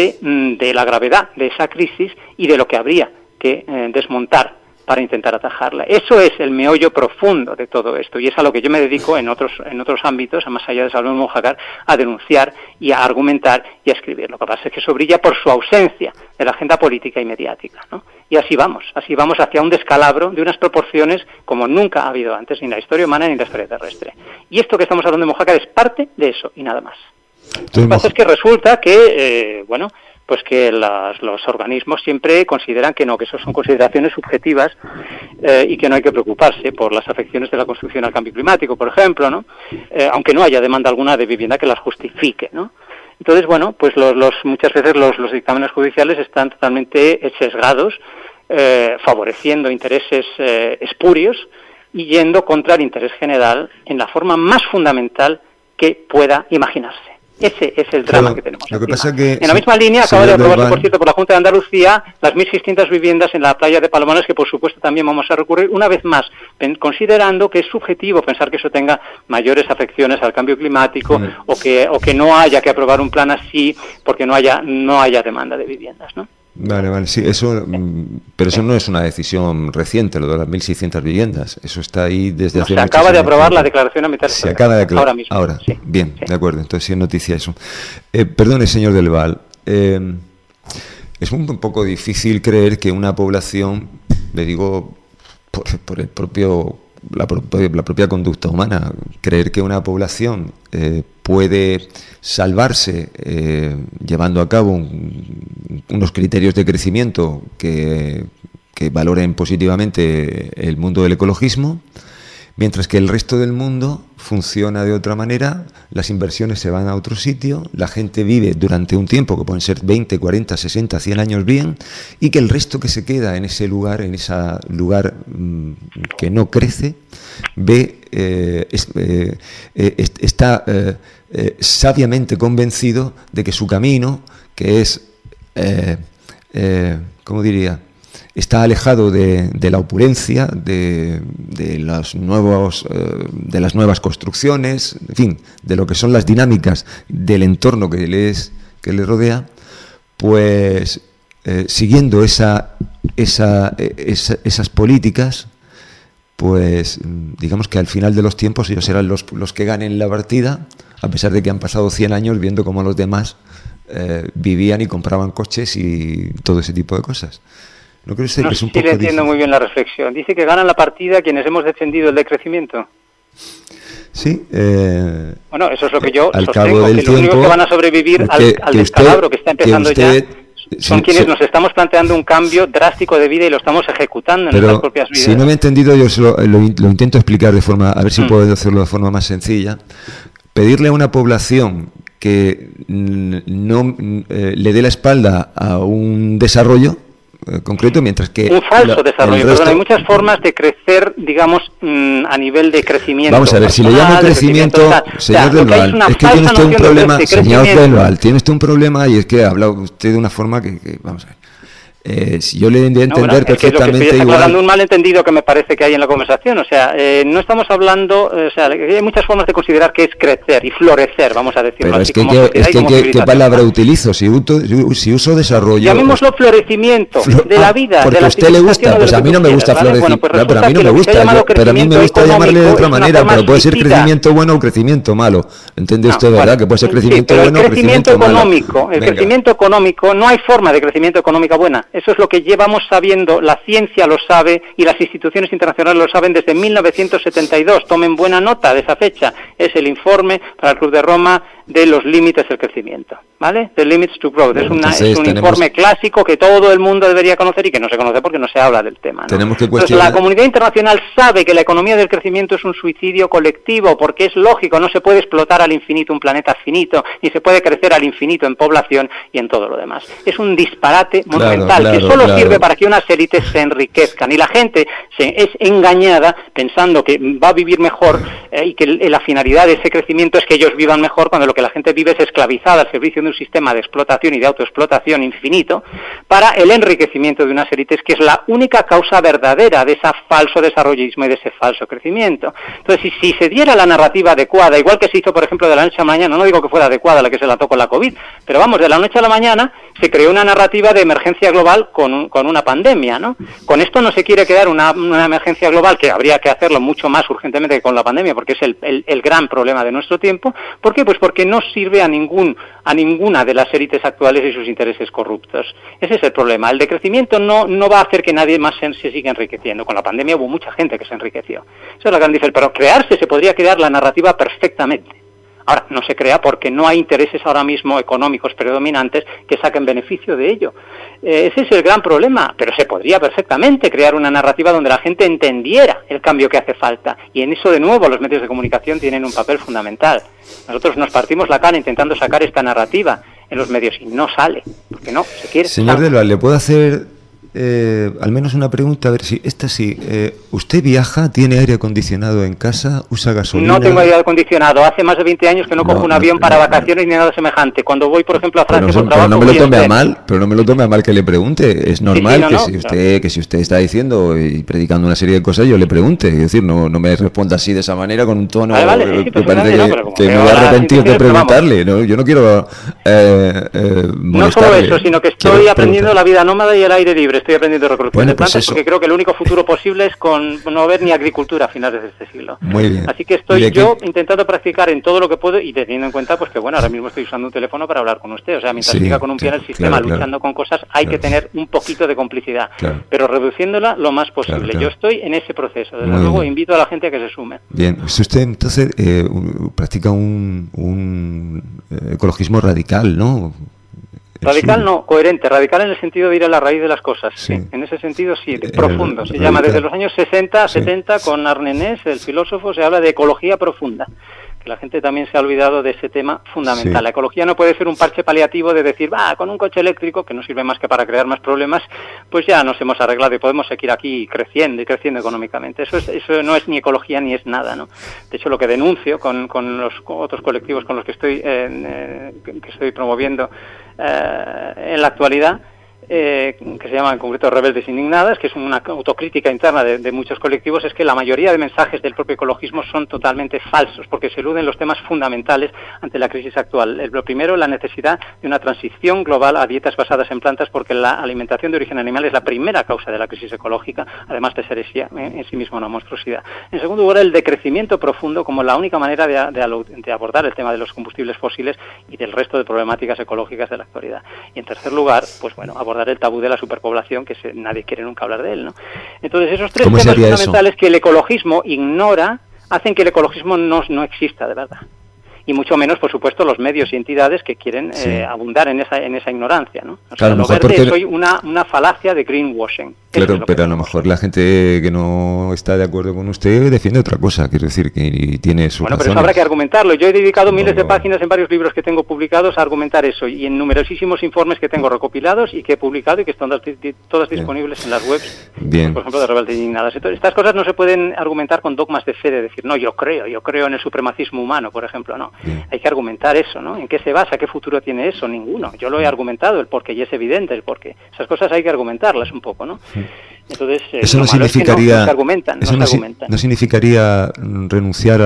de la gravedad de esa crisis y de lo que habría que desmontar para intentar atajarla. Eso es el meollo profundo de todo esto, y es a lo que yo me dedico en otros ámbitos, más allá de Salvemos Mojácar, a denunciar y a argumentar y a escribir. Lo que pasa es que eso brilla por su ausencia de la agenda política y mediática, ¿no? Y así vamos hacia un descalabro de unas proporciones como nunca ha habido antes, ni en la historia humana ni en la historia terrestre. Y esto que estamos hablando de Mojácar es parte de eso y nada más. Lo que pasa es que resulta que, pues que los organismos siempre consideran que no, que eso son consideraciones subjetivas y que no hay que preocuparse por las afecciones de la construcción al cambio climático, por ejemplo, ¿no? Aunque no haya demanda alguna de vivienda que las justifique, ¿no? Entonces, pues muchas veces los dictámenes judiciales están totalmente sesgados, favoreciendo intereses espurios y yendo contra el interés general en la forma más fundamental que pueda imaginarse. Ese es el drama que tenemos. Lo que pasa que, en la misma línea acaba de aprobarse, por cierto, por la Junta de Andalucía las 1.600 viviendas en la playa de Palomares, que por supuesto también vamos a recurrir una vez más, considerando que es subjetivo pensar que eso tenga mayores afecciones al cambio climático o que no haya que aprobar un plan así porque no haya demanda de viviendas, ¿no? Vale, sí, pero eso no es una decisión reciente, lo de las 1.600 viviendas. Eso está ahí desde hace muchísimo tiempo. Se acaba de aprobar la declaración ambiental. Se acaba de aclarar. Ahora mismo. Ahora, sí. Bien, sí. De acuerdo, entonces sí es noticia eso. Perdone, señor Del Val, es un poco difícil creer que una población, le digo por el propio... La propia conducta humana, creer que una población puede salvarse llevando a cabo unos criterios de crecimiento que valoren positivamente el mundo del ecologismo, mientras que el resto del mundo funciona de otra manera, las inversiones se van a otro sitio, la gente vive durante un tiempo, que pueden ser 20, 40, 60, 100 años bien, y que el resto que se queda en ese lugar que no crece, está sabiamente convencido de que su camino, que es, ¿cómo diría?, está alejado de la opulencia, de las nuevas construcciones, en fin, de lo que son las dinámicas del entorno que le rodea, pues siguiendo esas políticas, pues digamos que al final de los tiempos ellos serán los que ganen la partida, a pesar de que han pasado 100 años viendo cómo los demás vivían y compraban coches y todo ese tipo de cosas. ¿No cree usted que es un poco poco entiendo difícil? Muy bien la reflexión. Dice que ganan la partida quienes hemos defendido el decrecimiento. Sí. Bueno, eso es lo que yo al sostengo, cabo del que los únicos que van a sobrevivir al descalabro que está empezando son quienes nos estamos planteando un cambio drástico de vida y lo estamos ejecutando en nuestras propias vidas. Si no me he entendido, yo lo intento explicar de forma, a ver si puedo hacerlo de forma más sencilla. Pedirle a una población que no le dé la espalda a un desarrollo concreto, mientras que un falso desarrollo. Perdón, hay muchas formas de crecer, digamos, a nivel de crecimiento. Vamos a ver, si le llamo crecimiento, señor Del Val, es que tiene usted un problema, señor Del Val, tiene usted un problema y es que ha hablado usted de una forma que vamos a ver. Si yo le di a entender perfectamente es que estoy igual. un malentendido que me parece que hay en la conversación. O sea, no estamos hablando, o sea, hay muchas formas de considerar que es crecer y florecer, vamos a decirlo pero así. ¿qué palabra utilizo? Si uso desarrollo. Llamémoslo florecimiento de la vida. Porque de la a usted le gusta, pues a mí no me gusta florecer. Pero a mí no me gusta, pero a mí me gusta llamarle de otra manera. Pero puede ser crecimiento bueno o crecimiento malo. ¿Entiende usted, verdad? Que puede ser crecimiento bueno o crecimiento malo. El crecimiento económico, no hay forma de crecimiento económica buena. Eso es lo que llevamos sabiendo, la ciencia lo sabe y las instituciones internacionales lo saben desde 1972. Tomen buena nota de esa fecha. Es el informe para el Club de Roma de los límites del crecimiento, ¿vale? The Limits to Growth. Es un informe clásico que todo el mundo debería conocer y que no se conoce porque no se habla del tema, ¿no? Entonces, la comunidad internacional sabe que la economía del crecimiento es un suicidio colectivo, porque es lógico, no se puede explotar al infinito un planeta finito, ni se puede crecer al infinito en población y en todo lo demás. Es un disparate monumental que solo sirve para que unas élites se enriquezcan y la gente es engañada pensando que va a vivir mejor y que la finalidad de ese crecimiento es que ellos vivan mejor, cuando lo que la gente vive es esclavizada al servicio de un sistema de explotación y de autoexplotación infinito para el enriquecimiento de unas élites, que es la única causa verdadera de ese falso desarrollismo y de ese falso crecimiento. Entonces, si se diera la narrativa adecuada, igual que se hizo, por ejemplo, de la noche a la mañana, no digo que fuera adecuada la que se lanzó con la COVID, pero vamos, de la noche a la mañana se creó una narrativa de emergencia global con una pandemia, ¿no? Con esto no se quiere crear una emergencia global, que habría que hacerlo mucho más urgentemente que con la pandemia, porque es el gran problema de nuestro tiempo. ¿Por qué? Pues porque no sirve a ninguna de las élites actuales y sus intereses corruptos. Ese es el problema. El decrecimiento no va a hacer que nadie más se siga enriqueciendo. Con la pandemia hubo mucha gente que se enriqueció. Esa es la gran diferencia. Pero crearse se podría crear la narrativa perfectamente. Ahora, no se crea porque no hay intereses ahora mismo económicos predominantes que saquen beneficio de ello. Ese es el gran problema, pero se podría perfectamente crear una narrativa donde la gente entendiera el cambio que hace falta. Y en eso, de nuevo, los medios de comunicación tienen un papel fundamental. Nosotros nos partimos la cara intentando sacar esta narrativa en los medios y no sale, porque no se quiere. Señor Del Val, ¿le puedo hacer al menos una pregunta? A ver si esta sí. ¿Usted viaja? ¿Tiene aire acondicionado en casa? ¿Usa gasolina? No tengo aire acondicionado. Hace más de 20 años que no cojo un avión para vacaciones ni nada semejante. Cuando voy, por ejemplo, a Francia por trabajo... Pero no me lo tome a mal que le pregunte. Es normal que si usted está diciendo y predicando una serie de cosas, yo le pregunte. Es decir, no me responda así de esa manera con un tono que parece que me voy a arrepentir de preguntarle. No, yo no quiero molestarle. No solo eso, sino que estoy aprendiendo la vida nómada y el aire libre. Estoy aprendiendo recolección de plantas porque creo que el único futuro posible es con no haber ni agricultura a finales de este siglo. Muy bien. Así que estoy yo intentando practicar en todo lo que puedo y teniendo en cuenta pues que bueno, ahora mismo estoy usando un teléfono para hablar con usted. O sea, mientras siga con un pie en el sistema luchando con cosas, hay que tener un poquito de complicidad, pero reduciéndola lo más posible. Yo estoy en ese proceso. Desde luego invito a la gente a que se sume. Bien, si usted entonces practica un ecologismo radical, ¿no? Radical no, coherente. Radical en el sentido de ir a la raíz de las cosas. Sí. En ese sentido sí, profundo. Se llama desde los años 60, 70, con Arnenés, el filósofo, se habla de ecología profunda. Que la gente también se ha olvidado de ese tema fundamental. Sí. La ecología no puede ser un parche paliativo de decir, con un coche eléctrico, que no sirve más que para crear más problemas, pues ya nos hemos arreglado y podemos seguir aquí creciendo y creciendo económicamente. Eso no es ni ecología ni es nada, ¿no? De hecho, lo que denuncio con los otros colectivos con los que estoy promoviendo en la actualidad, que se llama en concreto Rebeldes Indignadas, que es una autocrítica interna de muchos colectivos, es que la mayoría de mensajes del propio ecologismo son totalmente falsos, porque se eluden los temas fundamentales ante la crisis actual. Lo primero, la necesidad de una transición global a dietas basadas en plantas, porque la alimentación de origen animal es la primera causa de la crisis ecológica, además de ser en sí mismo una monstruosidad. En segundo lugar, el decrecimiento profundo como la única manera de abordar el tema de los combustibles fósiles y del resto de problemáticas ecológicas de la actualidad. Y en tercer lugar, pues bueno, abordar abordar el tabú de la superpoblación, que nadie quiere nunca hablar de él, ¿no? Entonces, esos tres ¿Cómo temas sería fundamentales eso? que el ecologismo ignora, hacen que el ecologismo no exista de verdad. Y mucho menos, por supuesto, los medios y entidades que quieren abundar en esa ignorancia, ¿no? O sea, Claro, lo mejor verde porque... es hoy una falacia de greenwashing. Claro, pero a lo mejor la gente que no está de acuerdo con usted defiende otra cosa, quiero decir, que tiene sus Bueno, pero razones. eso habrá que argumentarlo. Yo he dedicado miles de páginas en varios libros que tengo publicados a argumentar eso, y en numerosísimos informes que tengo recopilados y que he publicado y que están todas disponibles en las webs, Bien. por ejemplo, de Rebeldes Indignadas. Entonces, estas cosas no se pueden argumentar con dogmas de fe, de decir, no, yo creo en el supremacismo humano, por ejemplo, no. Hay que argumentar eso, ¿no? ¿En qué se basa? ¿Qué futuro tiene eso? Ninguno. Yo lo he argumentado, el porqué, y es evidente el porqué. Esas cosas hay que argumentarlas un poco, ¿no? Entonces, eso no significaría, no significaría renunciar a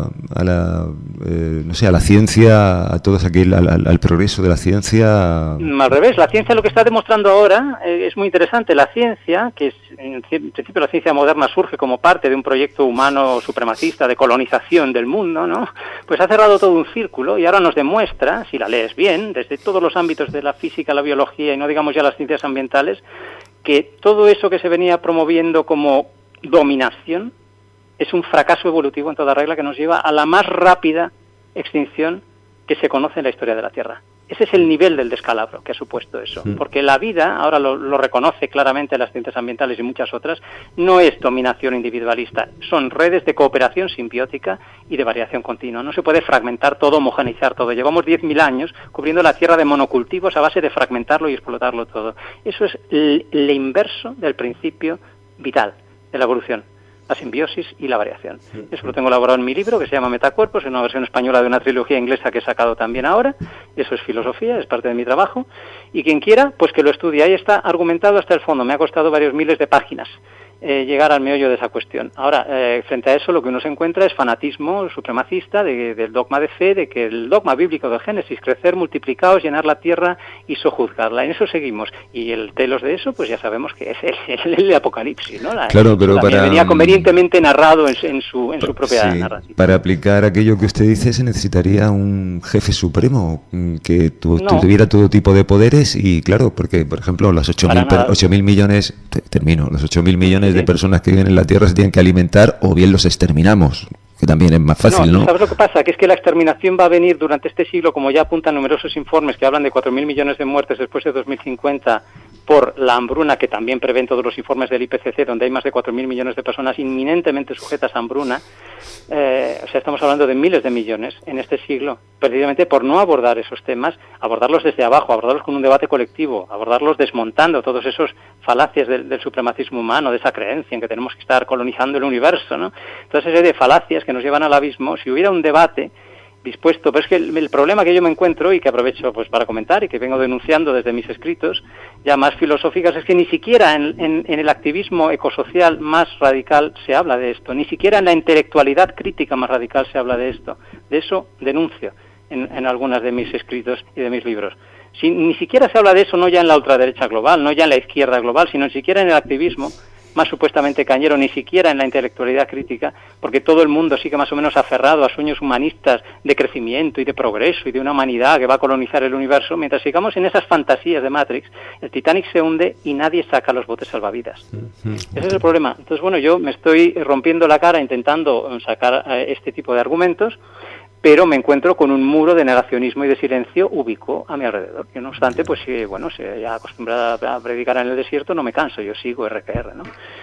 la no sé, a la ciencia, a todo al progreso de la ciencia. Al revés, la ciencia lo que está demostrando ahora es muy interesante. La ciencia, que es, en principio la ciencia moderna surge como parte de un proyecto humano supremacista de colonización del mundo, ¿no? Pues ha cerrado todo un círculo y ahora nos demuestra, si la lees bien, desde todos los ámbitos de la física, la biología y no digamos ya las ciencias ambientales, que todo eso que se venía promoviendo como dominación es un fracaso evolutivo en toda regla que nos lleva a la más rápida extinción que se conoce en la historia de la Tierra. Ese es el nivel del descalabro que ha supuesto eso, porque la vida, ahora lo reconoce claramente las ciencias ambientales y muchas otras, no es dominación individualista, son redes de cooperación simbiótica y de variación continua. No se puede fragmentar todo, homogeneizar todo. Llevamos 10.000 años cubriendo la Tierra de monocultivos a base de fragmentarlo y explotarlo todo. Eso es el inverso del principio vital de la evolución, la simbiosis y la variación. Eso lo tengo elaborado en mi libro, que se llama Metacuerpos, en una versión española de una trilogía inglesa que he sacado también ahora. Eso es filosofía, es parte de mi trabajo. Y quien quiera, pues que lo estudie. Ahí está argumentado hasta el fondo. Me ha costado varios miles de páginas llegar al meollo de esa cuestión. Ahora, frente a eso, lo que uno se encuentra es fanatismo supremacista del dogma de fe, de que el dogma bíblico del Génesis, crecer, multiplicaos, llenar la tierra y sojuzgarla. En eso seguimos. Y el telos de eso, pues ya sabemos que es el Apocalipsis, ¿no? Claro, pero venía convenientemente narrado en su propia narrativa. Para aplicar aquello que usted dice se necesitaría un jefe supremo que tuviera todo tipo de poderes y claro, porque por ejemplo los 8.000 millones, los 8.000 millones de personas que viven en la Tierra se tienen que alimentar o bien los exterminamos, que también es más fácil, ¿no? ¿Sabes lo que pasa? Que es que la exterminación va a venir durante este siglo, como ya apuntan numerosos informes que hablan de 4.000 millones de muertes después de 2050 por la hambruna, que también prevén todos los informes del IPCC, donde hay más de 4.000 millones de personas inminentemente sujetas a hambruna. O sea, estamos hablando de miles de millones en este siglo, precisamente por no abordar esos temas, abordarlos desde abajo, abordarlos con un debate colectivo, abordarlos desmontando todos esos falacias del supremacismo humano, de esa creencia en que tenemos que estar colonizando el universo, ¿no? Toda esa serie de falacias que nos llevan al abismo. Si hubiera un debate dispuesto, pero es que el problema que yo me encuentro y que aprovecho pues para comentar y que vengo denunciando desde mis escritos ya más filosóficas es que ni siquiera en el activismo ecosocial más radical se habla de esto, ni siquiera en la intelectualidad crítica más radical se habla de esto. De eso denuncio en algunas de mis escritos y de mis libros. Ni siquiera se habla de eso, no ya en la ultraderecha global, no ya en la izquierda global, sino ni siquiera en el activismo más supuestamente cañero, ni siquiera en la intelectualidad crítica, porque todo el mundo sigue más o menos aferrado a sueños humanistas de crecimiento y de progreso y de una humanidad que va a colonizar el universo. Mientras sigamos en esas fantasías de Matrix, el Titanic se hunde y nadie saca los botes salvavidas. Ese es el problema. Entonces, bueno, yo me estoy rompiendo la cara intentando sacar este tipo de argumentos, pero me encuentro con un muro de negacionismo y de silencio ubicuo a mi alrededor. Y no obstante, pues bueno, ya acostumbrada a predicar en el desierto, no me canso, yo sigo RQR, ¿no?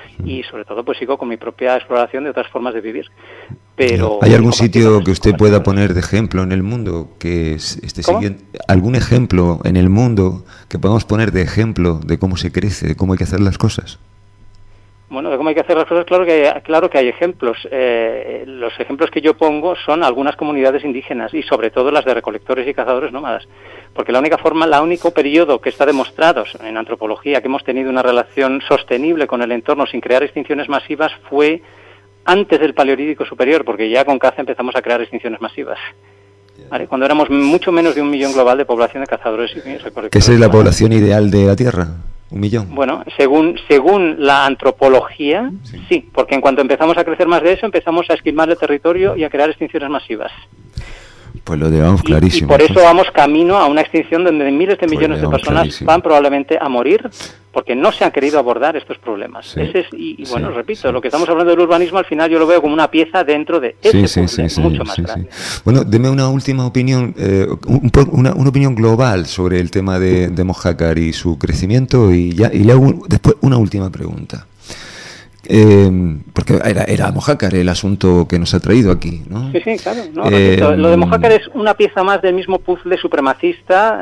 Y sobre todo, pues sigo con mi propia exploración de otras formas de vivir. Pero ¿hay algún sitio que usted pueda poner de ejemplo en el mundo que esté siguiendo? ¿Algún ejemplo en el mundo que podamos poner de ejemplo de cómo se crece, de cómo hay que hacer las cosas? Bueno, de cómo hay que hacer las cosas, claro que hay ejemplos. Los ejemplos que yo pongo son algunas comunidades indígenas y sobre todo las de recolectores y cazadores nómadas, porque el único periodo que está demostrado en antropología que hemos tenido una relación sostenible con el entorno sin crear extinciones masivas fue antes del Paleolítico Superior, porque ya con caza empezamos a crear extinciones masivas. ¿Vale? Cuando éramos mucho menos de 1 millón global de población de cazadores y recolectores. ¿Qué es la población ideal de la Tierra? 1 millón. Bueno, según la antropología, sí, porque en cuanto empezamos a crecer más de eso, empezamos a esquilmar el territorio y a crear extinciones masivas. Pues lo llevamos clarísimo. Y por eso vamos camino a una extinción donde miles de millones de personas van probablemente a morir porque no se han querido abordar estos problemas. Sí. Bueno, repito, lo que estamos hablando del urbanismo al final yo lo veo como una pieza dentro de ese puzzle mucho más grande. Bueno, deme una última opinión, una opinión global sobre el tema de Mojácar y su crecimiento y le hago después una última pregunta. Porque era Mojácar el asunto que nos ha traído aquí, ¿no? Sí, claro. No, lo de Mojácar es una pieza más del mismo puzzle supremacista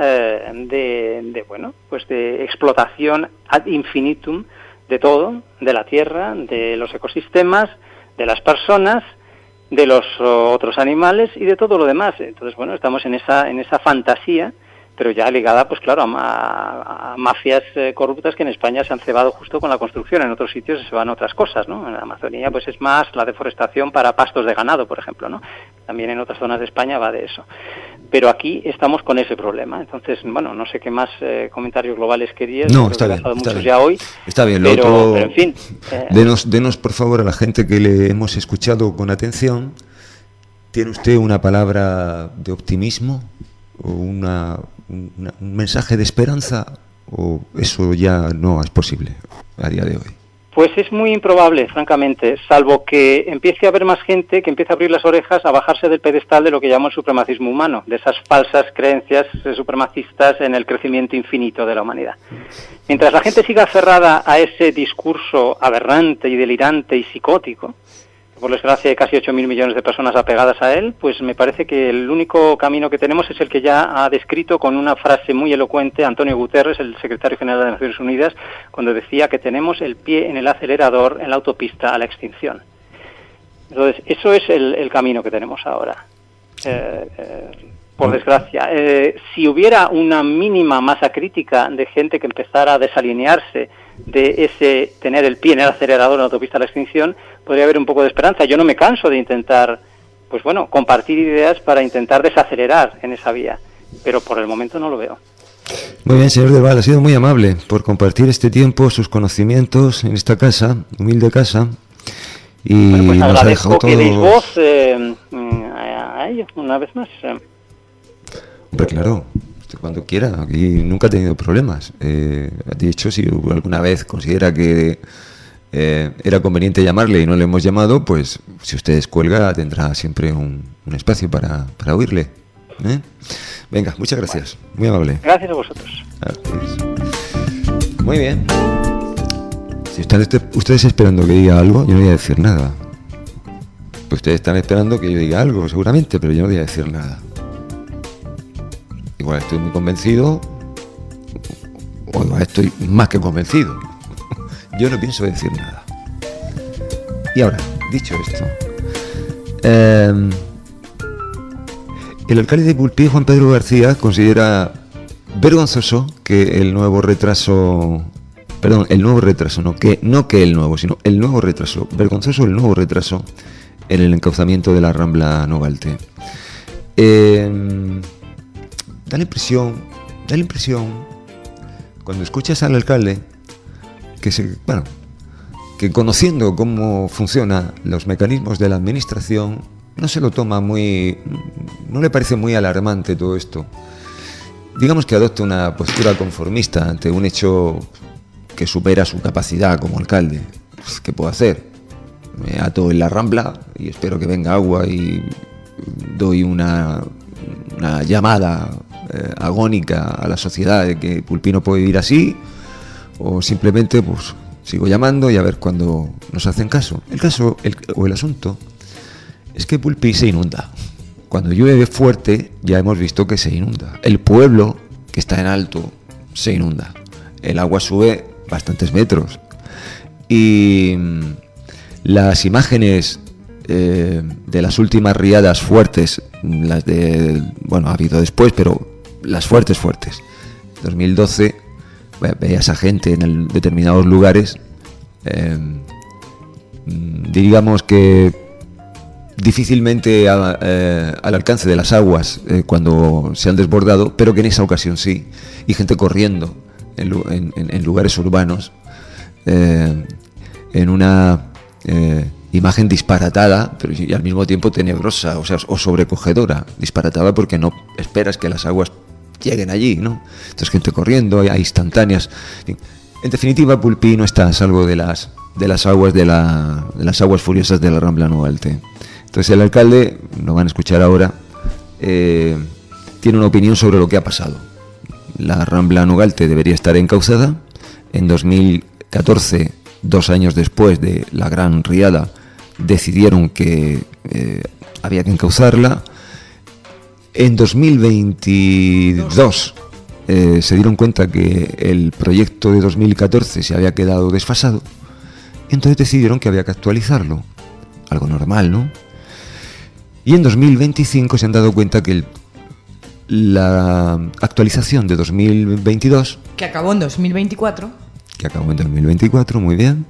de explotación ad infinitum de todo, de la tierra, de los ecosistemas, de las personas, de los otros animales y de todo lo demás. Entonces, bueno, estamos en esa fantasía, pero ya ligada, pues claro, a mafias corruptas que en España se han cebado justo con la construcción, en otros sitios se van otras cosas, ¿no? En la Amazonía, pues es más la deforestación para pastos de ganado, por ejemplo, ¿no? También en otras zonas de España va de eso. Pero aquí estamos con ese problema. Entonces, bueno, no sé qué más comentarios globales querías. No, está bien. Ya hoy. Está bien, pero en fin. Denos, por favor, a la gente que le hemos escuchado con atención, ¿tiene usted una palabra de optimismo o un mensaje de esperanza, o eso ya no es posible a día de hoy? Pues es muy improbable, francamente, salvo que empiece a haber más gente que empiece a abrir las orejas, a bajarse del pedestal de lo que llamo el supremacismo humano, de esas falsas creencias supremacistas en el crecimiento infinito de la humanidad. Mientras la gente siga aferrada a ese discurso aberrante y delirante y psicótico, por desgracia hay casi 8.000 millones de personas apegadas a él, pues me parece que el único camino que tenemos es el que ya ha descrito con una frase muy elocuente Antonio Guterres, el secretario general de Naciones Unidas, cuando decía que tenemos el pie en el acelerador en la autopista a la extinción. Entonces, eso es el camino que tenemos ahora. Por desgracia. Si hubiera una mínima masa crítica de gente que empezara a desalinearse de ese tener el pie en el acelerador en la autopista a la extinción, podría haber un poco de esperanza. Yo no me canso de intentar, pues bueno, compartir ideas para intentar desacelerar en esa vía, pero por el momento no lo veo. Muy bien, señor Del Val, ha sido muy amable por compartir este tiempo, sus conocimientos en esta casa, humilde casa, y bueno, pues nos ha dejado todo. Que deis voz a ello una vez más. Hombre, claro, cuando quiera, aquí nunca ha tenido problemas. De hecho, si alguna vez considera que era conveniente llamarle y no le hemos llamado, pues si usted descuelga tendrá siempre un espacio para oírle. Venga, muchas gracias, muy amable. Gracias a vosotros. Muy bien. Si están ustedes esperando que diga algo, yo no voy a decir nada. Pues ustedes están esperando que yo diga algo, seguramente, pero yo no voy a decir nada. Igual estoy muy convencido, o igual estoy más que convencido. Yo no pienso decir nada. Y ahora, dicho esto, el alcalde de Pulpí, Juan Pedro García, considera vergonzoso que el nuevo retraso, vergonzoso el nuevo retraso en el encauzamiento de la Rambla Novalte. Da la impresión, cuando escuchas al alcalde, que conociendo cómo funcionan los mecanismos de la administración, no se lo toma no le parece muy alarmante todo esto. Digamos que adopta una postura conformista ante un hecho que supera su capacidad como alcalde. Pues, ¿qué puedo hacer? Me ato en la Rambla y espero que venga agua y doy una llamada agónica a la sociedad de que Pulpí no puede vivir así, o simplemente pues sigo llamando y a ver cuándo nos hacen caso. El asunto es que Pulpí se inunda. Cuando llueve fuerte ya hemos visto que se inunda. El pueblo, que está en alto, se inunda. El agua sube bastantes metros. Y las imágenes de las últimas riadas fuertes, las de, bueno, ha habido después, pero las fuertes, 2012, veías a gente en determinados lugares, digamos que difícilmente al alcance de las aguas cuando se han desbordado, pero que en esa ocasión sí, y gente corriendo en lugares urbanos, en una imagen disparatada, pero y al mismo tiempo tenebrosa, o sea, o sobrecogedora. Disparatada porque no esperas que las aguas lleguen allí, ¿no? Entonces gente corriendo, hay instantáneas. En definitiva, Pulpí no está a salvo de las aguas de las aguas furiosas de la Rambla Nogalte. Entonces el alcalde, lo van a escuchar ahora, tiene una opinión sobre lo que ha pasado. La Rambla Nogalte debería estar encauzada. En 2014, 2 años después de la gran riada, decidieron que había que encauzarla. En 2022 se dieron cuenta que el proyecto de 2014 se había quedado desfasado, y entonces decidieron que había que actualizarlo. Algo normal, ¿no? Y en 2025 se han dado cuenta que la actualización de 2022... Que acabó en 2024. Que acabó en 2024, muy bien.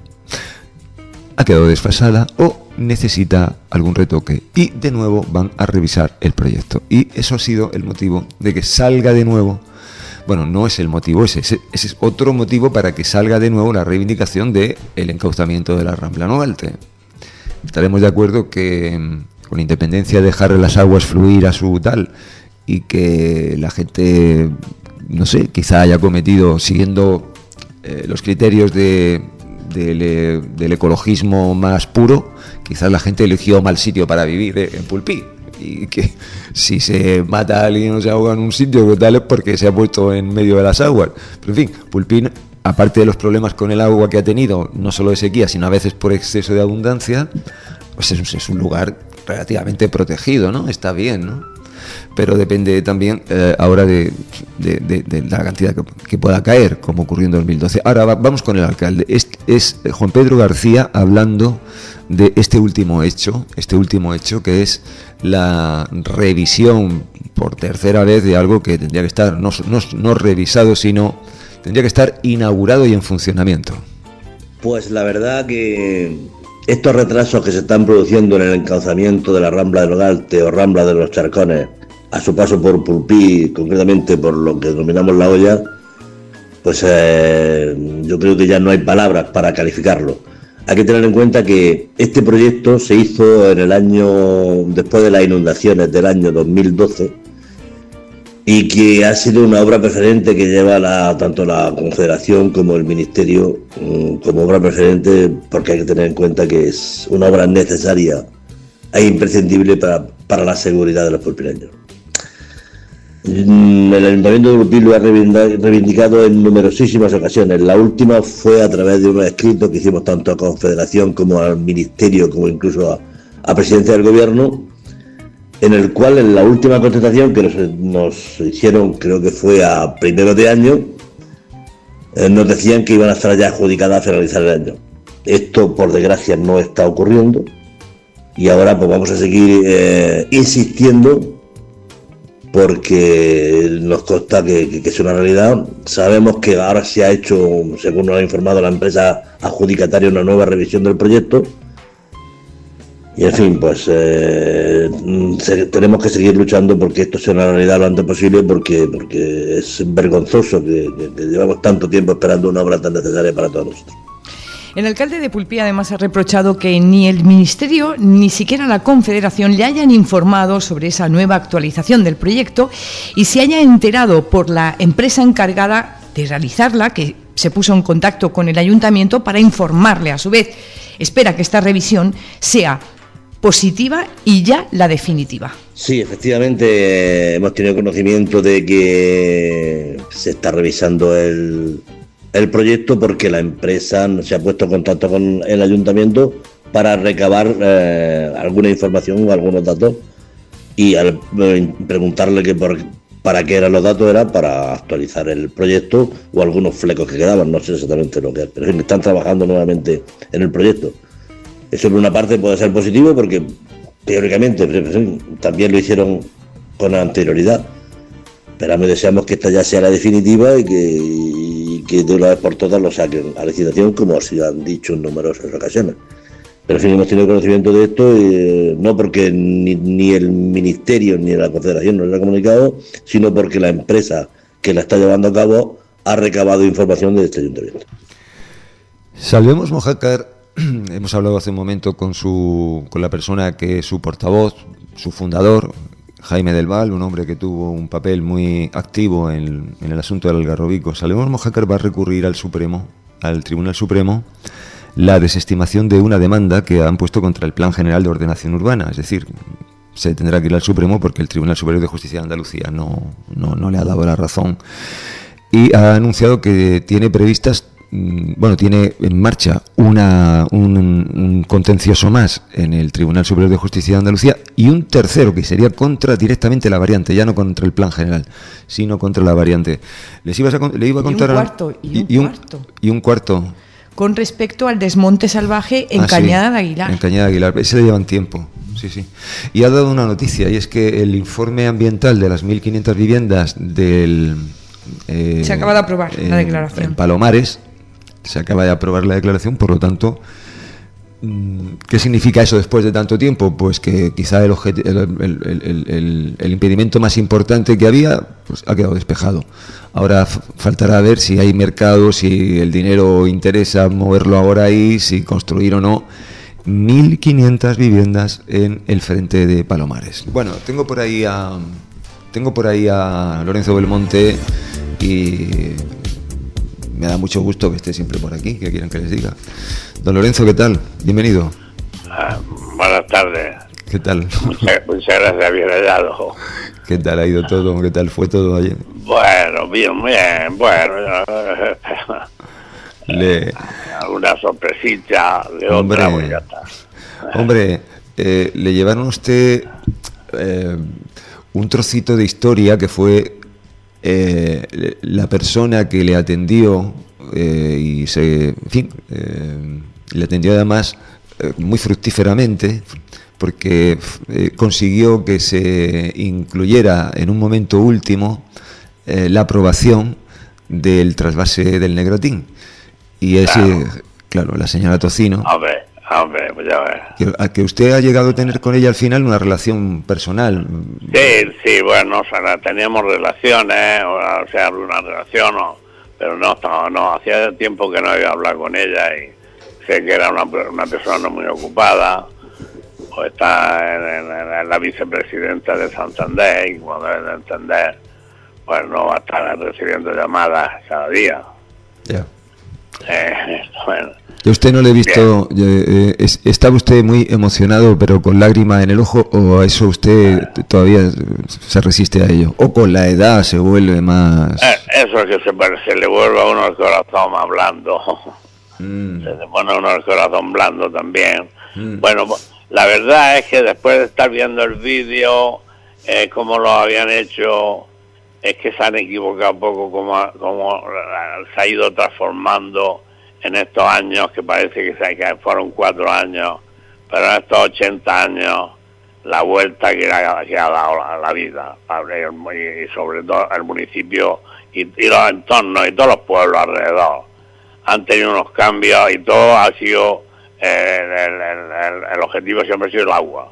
Ha quedado desfasada o necesita algún retoque. Y de nuevo van a revisar el proyecto. Y eso ha sido el motivo de que salga de nuevo. Bueno, no es el motivo, ese es otro motivo para que salga de nuevo la reivindicación del encauzamiento de la Rambla Nogalte. Estaremos de acuerdo que, con independencia de dejar las aguas fluir a su tal, y que la gente, no sé, quizá haya cometido, siguiendo los criterios del ecologismo más puro, quizás la gente eligió mal sitio para vivir en Pulpí, y que si se mata a alguien o se ahoga en un sitio, que tal es porque se ha puesto en medio de las aguas. Pero en fin, Pulpí, aparte de los problemas con el agua que ha tenido, no solo de sequía, sino a veces por exceso de abundancia, pues es un lugar relativamente protegido, ¿no? Está bien, ¿no? Pero depende también ahora de la cantidad que pueda caer, como ocurrió en 2012. Ahora vamos con el alcalde. Es Juan Pedro García hablando de este último hecho que es la revisión por tercera vez de algo que tendría que estar no revisado, sino tendría que estar inaugurado y en funcionamiento. Pues la verdad que estos retrasos que se están produciendo en el encauzamiento de la Rambla de Nogalte o Rambla de los Charcones a su paso por Pulpí, concretamente por lo que denominamos La Hoya, pues yo creo que ya no hay palabras para calificarlo. Hay que tener en cuenta que este proyecto se hizo en el año, después de las inundaciones del año 2012, y que ha sido una obra preferente que lleva tanto la Confederación como el Ministerio como obra preferente, porque hay que tener en cuenta que es una obra necesaria e imprescindible para la seguridad de los pulpileños. El Ayuntamiento de Pulpí lo ha reivindicado en numerosísimas ocasiones. La última fue a través de unos escritos que hicimos tanto a Confederación como al Ministerio, como incluso a Presidencia del Gobierno, en el cual en la última contestación que nos hicieron, creo que fue a primeros de año, nos decían que iban a estar ya adjudicadas a finalizar el año. Esto, por desgracia, no está ocurriendo, y ahora pues vamos a seguir insistiendo, porque nos consta que es una realidad. Sabemos que ahora se ha hecho, según nos ha informado la empresa adjudicataria, una nueva revisión del proyecto, y en fin, pues tenemos que seguir luchando porque esto sea una realidad lo antes posible, porque es vergonzoso que llevamos tanto tiempo esperando una obra tan necesaria para todos nosotros. El alcalde de Pulpí además ha reprochado que ni el Ministerio ni siquiera la Confederación le hayan informado sobre esa nueva actualización del proyecto y se haya enterado por la empresa encargada de realizarla, que se puso en contacto con el ayuntamiento para informarle a su vez. Espera que esta revisión sea positiva y ya la definitiva. Sí, efectivamente hemos tenido conocimiento de que se está revisando el proyecto, porque la empresa se ha puesto en contacto con el ayuntamiento para recabar alguna información o algunos datos, y al preguntarle para qué eran los datos, era para actualizar el proyecto o algunos flecos que quedaban, no sé exactamente lo que es, pero están trabajando nuevamente en el proyecto. Eso por una parte puede ser positivo, porque teóricamente también lo hicieron con anterioridad, pero deseamos que esta ya sea la definitiva y que de una vez por todas lo saquen a licitación, como se han dicho en numerosas ocasiones. Pero en fin, hemos tenido conocimiento de esto, no porque ni el Ministerio ni la Confederación nos lo ha comunicado, sino porque la empresa que la está llevando a cabo ha recabado información de este ayuntamiento. Salvemos, Mojácar, hemos hablado hace un momento con la persona que es su portavoz, su fundador, Jaime del Val, un hombre que tuvo un papel muy activo en el asunto del Algarrobico. Salomón Mojácar va a recurrir al Tribunal Supremo, la desestimación de una demanda que han puesto contra el Plan General de Ordenación Urbana. Es decir, se tendrá que ir al Supremo porque el Tribunal Superior de Justicia de Andalucía no le ha dado la razón. Y ha anunciado que tiene en marcha un contencioso más en el Tribunal Superior de Justicia de Andalucía y un tercero que sería contra directamente la variante, ya no contra el plan general, sino contra la variante. Le iba a contar y un cuarto con respecto al desmonte salvaje en Cañada de Aguilar. En Cañada de Aguilar, ese le llevan tiempo. Sí. Y ha dado una noticia, y es que el informe ambiental de las 1.500 viviendas del se acaba de aprobar la declaración. En Palomares se acaba de aprobar la declaración, por lo tanto, ¿qué significa eso después de tanto tiempo? Pues que quizá el impedimento más importante que había pues ha quedado despejado. Ahora faltará ver si hay mercado, si el dinero interesa moverlo ahora ahí, si construir o no. 1.500 viviendas en el frente de Palomares. Bueno, tengo por ahí a Lorenzo Belmonte y me da mucho gusto que esté siempre por aquí. ¿Qué quieren que les diga? Don Lorenzo, ¿qué tal? Bienvenido. Buenas tardes. ¿Qué tal? Muchas gracias, bien hallado. ¿Qué tal ha ido todo? ¿Qué tal fue todo ayer? Bueno, bien, bueno. Alguna sorpresita de otra, pues ya está. Hombre, le llevaron a usted un trocito de historia que fue la persona que le atendió le atendió además muy fructíferamente, porque consiguió que se incluyera en un momento último la aprobación del trasvase del Negrotín. Y es, claro, la señora Tocino. Hombre, pues ya ves. Que usted ha llegado a tener con ella al final una relación personal. Sí, bueno, o sea, teníamos relaciones, o sea, una relación, pero no, hacía tiempo que no había hablado con ella y sé que era una persona muy ocupada, o está en la vicepresidenta de Santander, y como deben de entender, pues no va a estar recibiendo llamadas cada día. Ya. Bueno. Yo a usted no le he visto. ¿Estaba usted muy emocionado pero con lágrima en el ojo, o a eso usted todavía se resiste a ello? ¿O con la edad se vuelve más...? Eso es que se le vuelve a uno el corazón más blando. Se le pone a uno el corazón blando también. Bueno, la verdad es que después de estar viendo el vídeo, cómo lo habían hecho, es que se han equivocado un poco como se ha ido transformando en estos años, que parece que fueron 4 años, pero en estos 80 años la vuelta que ha dado a la vida, y sobre todo el municipio y los entornos y todos los pueblos alrededor han tenido unos cambios, y todo ha sido el objetivo siempre ha sido el agua.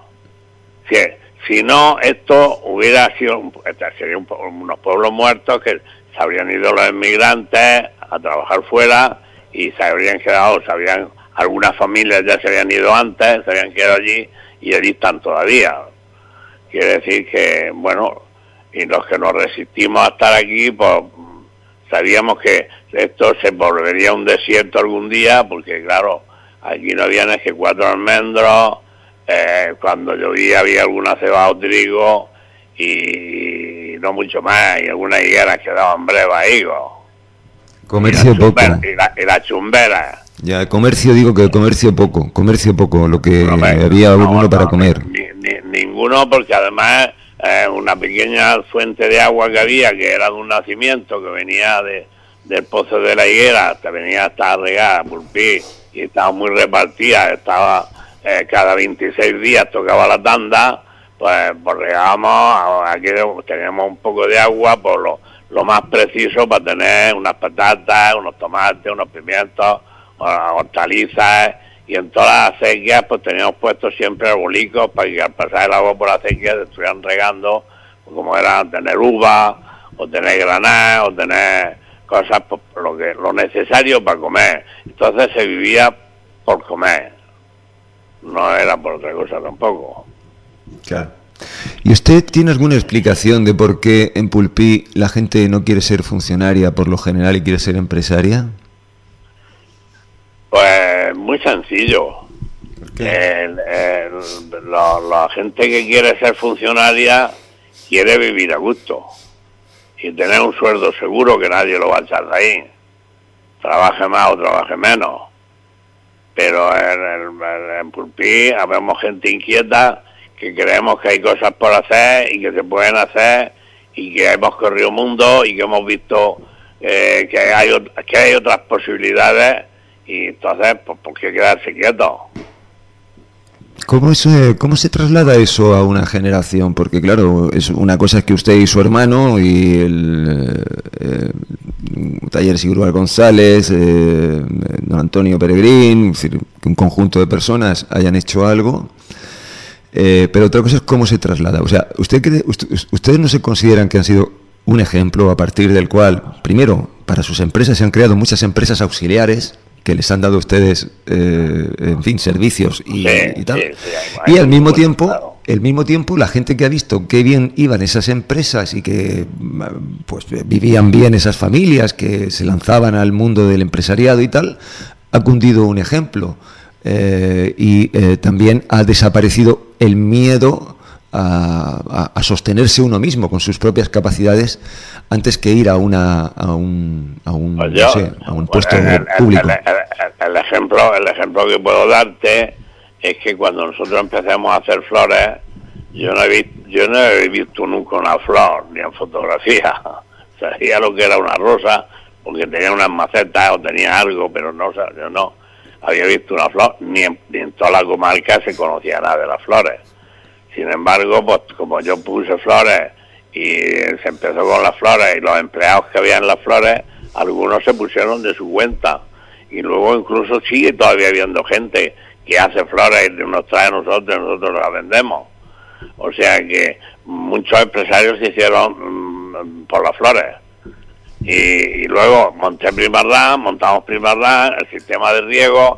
Si no, esto hubiera sido serían unos pueblos muertos que se habrían ido los inmigrantes a trabajar fuera y se habrían quedado, algunas familias ya se habían ido antes, se habían quedado allí y allí están todavía. Quiere decir que, bueno, y los que nos resistimos a estar aquí, pues sabíamos que esto se volvería un desierto algún día, porque claro, aquí no había más que 4 almendros, cuando llovía había alguna cebada o trigo y no mucho más, y algunas higueras que daban breva higos. Comercio poco. Y la chumbera. Ya, comercio poco, lo que había uno para comer. Ninguno, porque además una pequeña fuente de agua que había, que era de un nacimiento, que venía del pozo de la higuera, venía hasta regada, pulpí, y estaba muy repartida, cada 26 días tocaba la tanda, pues regábamos, aquí teníamos un poco de agua, por lo más preciso para tener unas patatas, unos tomates, unos pimientos, hortalizas, y en todas las acequias pues teníamos puestos siempre arbolicos para que al pasar el agua por la acequia se estuvieran regando, como era tener uva, o tener granada, o tener cosas, pues, lo necesario para comer. Entonces se vivía por comer, no era por otra cosa tampoco. Claro. ¿Y usted tiene alguna explicación de por qué en Pulpí la gente no quiere ser funcionaria por lo general y quiere ser empresaria? Pues muy sencillo. La gente que quiere ser funcionaria quiere vivir a gusto y tener un sueldo seguro que nadie lo va a echar de ahí, trabaje más o trabaje menos. Pero en Pulpí habemos gente inquieta que creemos que hay cosas por hacer y que se pueden hacer y que hemos corrido mundo y que hemos visto que hay otras posibilidades, y entonces pues ¿por qué quedarse quieto? ¿Cómo se traslada eso a una generación? Porque claro, es una cosa es que usted y su hermano y el taller Sigurbar González, don Antonio Peregrín, es decir, que un conjunto de personas hayan hecho algo, pero otra cosa es cómo se traslada. O sea, ¿ustedes no se consideran que han sido un ejemplo a partir del cual, primero, para sus empresas se han creado muchas empresas auxiliares que les han dado a ustedes, en fin, servicios y tal? Y al mismo tiempo, la gente que ha visto qué bien iban esas empresas y que pues vivían bien esas familias que se lanzaban al mundo del empresariado y tal, ha cundido un ejemplo. Y también ha desaparecido el miedo a sostenerse uno mismo con sus propias capacidades antes que ir a un puesto público. El ejemplo que puedo darte es que cuando nosotros empezamos a hacer flores, yo no he visto nunca una flor ni en fotografía. Sabía lo que era una rosa porque tenía unas macetas o tenía algo, pero yo no había visto una flor, ni en toda la comarca se conocía nada de las flores. Sin embargo, pues como yo puse flores y se empezó con las flores y los empleados que había en las flores, algunos se pusieron de su cuenta, y luego incluso sigue todavía habiendo gente que hace flores y nos trae a nosotros y nosotros las vendemos. O sea que muchos empresarios se hicieron por las flores. Y luego montamos Primarran, el sistema de riego,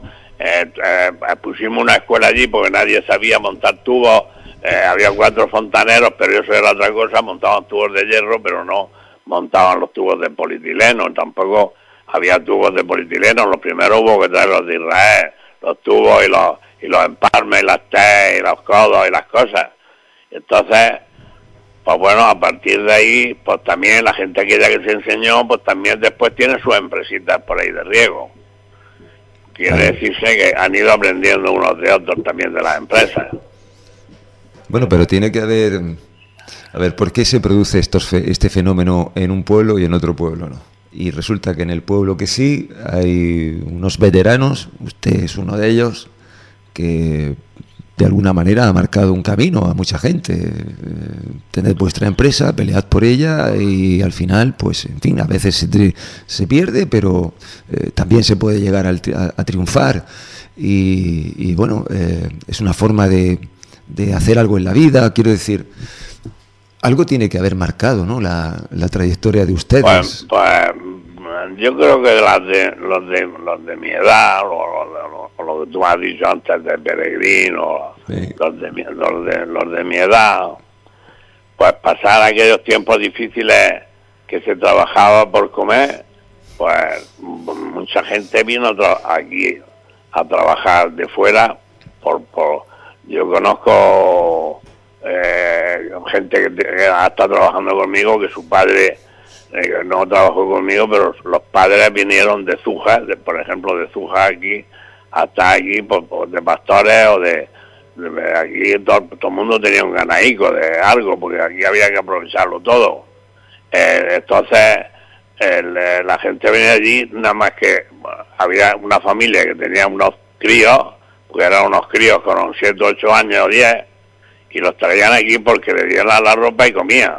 pusimos una escuela allí porque nadie sabía montar tubos, había 4 fontaneros, pero eso era otra cosa, montaban tubos de hierro, pero no montaban los tubos de polietileno, tampoco había tubos de polietileno. Los primeros hubo que traer los de Israel, los tubos y los empalmes y las T y los codos y las cosas. Entonces, pues bueno, a partir de ahí, pues también la gente aquella que se enseñó, pues también después tiene sus empresitas por ahí de riego. Quiere decirse que han ido aprendiendo unos de otros también de las empresas. Bueno, pero tiene que haber... A ver, ¿por qué se produce este fenómeno en un pueblo y en otro pueblo no? Y resulta que en el pueblo que sí hay unos veteranos, usted es uno de ellos, que de alguna manera ha marcado un camino a mucha gente. Tened vuestra empresa, pelead por ella y al final, pues, en fin, a veces se pierde, pero también se puede llegar a triunfar. Y bueno, es una forma de hacer algo en la vida, quiero decir... Algo tiene que haber marcado, ¿no? La trayectoria de ustedes. Pues yo creo que los de mi edad, o lo que tú me has dicho antes de Peregrino, sí. los de mi edad, pues pasar aquellos tiempos difíciles que se trabajaba por comer, pues mucha gente vino aquí a trabajar de fuera. Yo conozco gente que está trabajando conmigo, que su padre no trabajó conmigo, pero los padres vinieron de Zújar, por ejemplo, de Zújar aquí, hasta aquí, de pastores o de aquí todo el mundo tenía un ganaico de algo, porque aquí había que aprovecharlo todo. Entonces, la gente venía allí, nada más que había una familia que tenía unos críos, porque eran unos críos con 7, 8 años o 10, y los traían aquí porque le dieran la ropa y comían.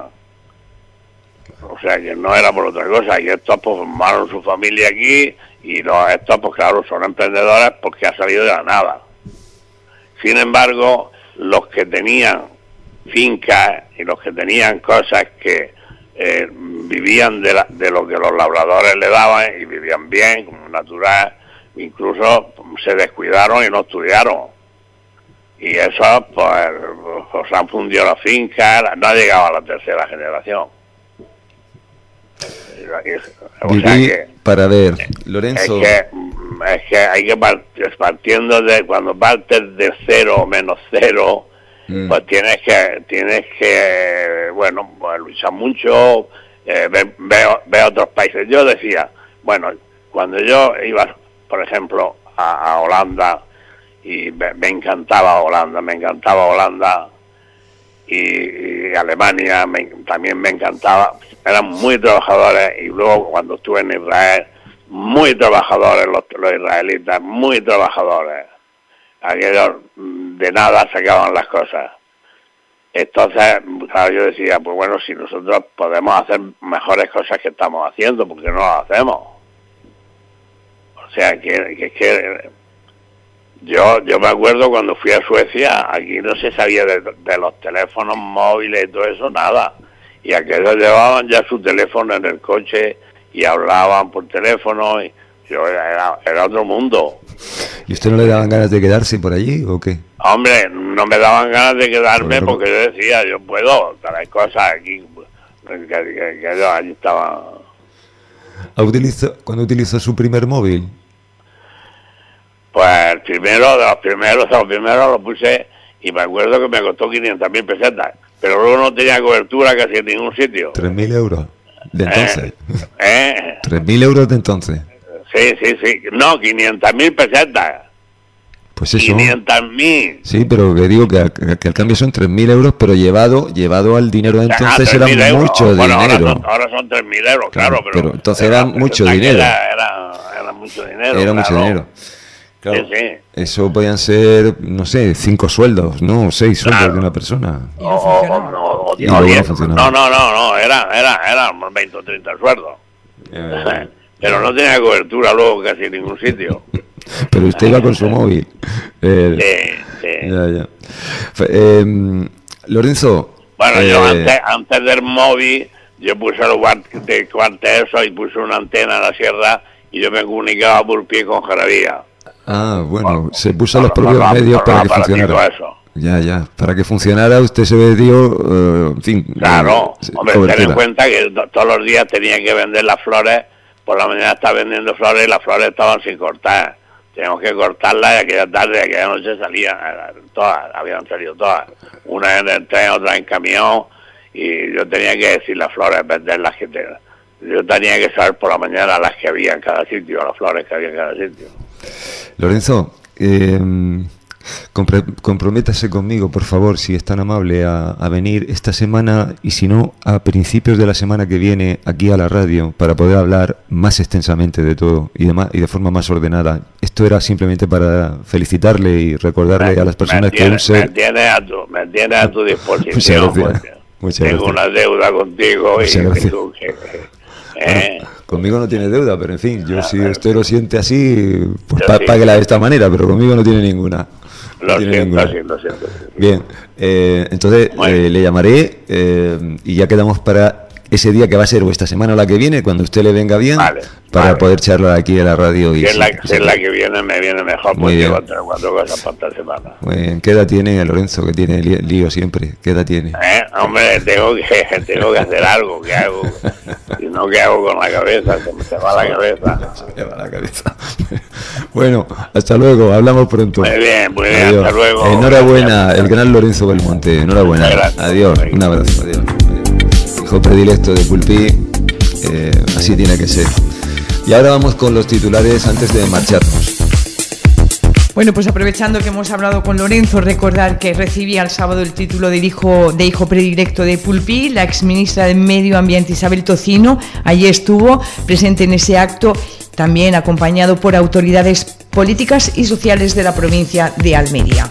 O sea que no era por otra cosa, y estos pues formaron su familia aquí, y estos pues claro son emprendedores porque ha salido de la nada. Sin embargo, los que tenían fincas y los que tenían cosas que vivían de lo que los labradores le daban y vivían bien, como natural, incluso se descuidaron y no estudiaron. Y eso, pues han fundido la finca, no ha llegado a la tercera generación. O sea que, para ver, Lorenzo. Es que hay que partiendo de, cuando partes de cero o menos cero, pues tienes que bueno, pues luchar mucho, ver otros países. Yo decía, bueno, cuando yo iba, por ejemplo, a Holanda, y me encantaba Holanda, y Alemania también me encantaba, eran muy trabajadores, y luego cuando estuve en Israel, muy trabajadores los israelitas, muy trabajadores, aquellos de nada sacaban las cosas. Entonces, claro, yo decía, pues bueno, si nosotros podemos hacer mejores cosas que estamos haciendo, ¿por qué no las hacemos? O sea, que yo me acuerdo cuando fui a Suecia, aquí no se sabía de los teléfonos móviles y todo eso, nada. Y aquellos llevaban ya su teléfono en el coche y hablaban por teléfono, y era otro mundo. ¿Y usted no le daban ganas de quedarse por allí o qué? Hombre, no me daban ganas de quedarme porque yo decía, yo puedo, traer cosas aquí, que yo allí estaba. ¿Cuándo utilizó su primer móvil? Pues el primero, de los primeros lo puse, y me acuerdo que me costó 500.000 pesetas, pero luego no tenía cobertura casi en ningún sitio. 3.000 euros de entonces. 3.000 euros de entonces. Sí, no, 500.000 pesetas. Pues eso. 500.000. Sí, pero que digo que al cambio son 3.000 euros, pero llevado al dinero de entonces era mucho dinero. Ahora son 3.000 euros, claro, pero entonces era mucho dinero. Era mucho dinero. Era mucho dinero. Claro, sí. Eso podían ser, no sé, 5 sueldos, ¿no? 6 sueldos de una persona. No, eran 20 o 30 sueldos. Pero no tenía cobertura luego casi en ningún sitio. Pero usted iba con su móvil. Sí. Ya. Lorenzo. Bueno, yo antes del móvil, yo puse el cuartel eso y puse una antena en la sierra y yo me comunicaba por pie con Jaravía. Ah, bueno, se puso los propios medios para que funcionara. Eso. Ya, para que funcionara usted se dio, en fin. Claro, hombre, ten en cuenta que todos los días tenía que vender las flores, por la mañana estaba vendiendo flores y las flores estaban sin cortar. Teníamos que cortarlas y aquella tarde, aquella noche salían todas, habían salido todas. Una en el tren, otra en camión, y yo tenía que decir las flores, venderlas que tenía. Yo tenía que saber por la mañana las que había en cada sitio, las flores que había en cada sitio. Lorenzo, comprométase conmigo, por favor, si es tan amable, a venir esta semana y si no, a principios de la semana que viene aquí a la radio para poder hablar más extensamente de todo y de forma más ordenada. Esto era simplemente para felicitarle y recordarle a las personas que un ser... Me tiene a tu disposición. Muchas gracias. Tengo una deuda contigo y tengo que... Bueno, conmigo no tiene deuda, pero en fin, yo si usted lo siente así, pues páguela de esta manera, pero conmigo no tiene ninguna. Lo siento. Bien, entonces le llamaré y ya quedamos para ese día que va a ser o esta semana o la que viene, cuando usted le venga bien, para poder charlar aquí en la radio. Si es la que viene, me viene mejor, porque llevo 3 o 4 cosas para esta semana. Muy bien. ¿Qué edad tiene Lorenzo, que tiene lío siempre? ¿Qué edad tiene? Hombre, tengo que hacer algo. ¿Qué hago? Si no, ¿qué hago con la cabeza? Se va la cabeza. Se me va la cabeza. Bueno, hasta luego, hablamos pronto. Muy bien, hasta luego. Enhorabuena, el gran Lorenzo Belmonte. Enhorabuena. Adiós, un abrazo. Adiós. Hijo predilecto de Pulpí, así tiene que ser. Y ahora vamos con los titulares antes de marcharnos. Bueno, pues aprovechando que hemos hablado con Lorenzo, recordar que recibía el sábado el título de hijo predilecto de Pulpí, la exministra de Medio Ambiente Isabel Tocino. Allí estuvo presente en ese acto, también acompañado por autoridades políticas y sociales de la provincia de Almería.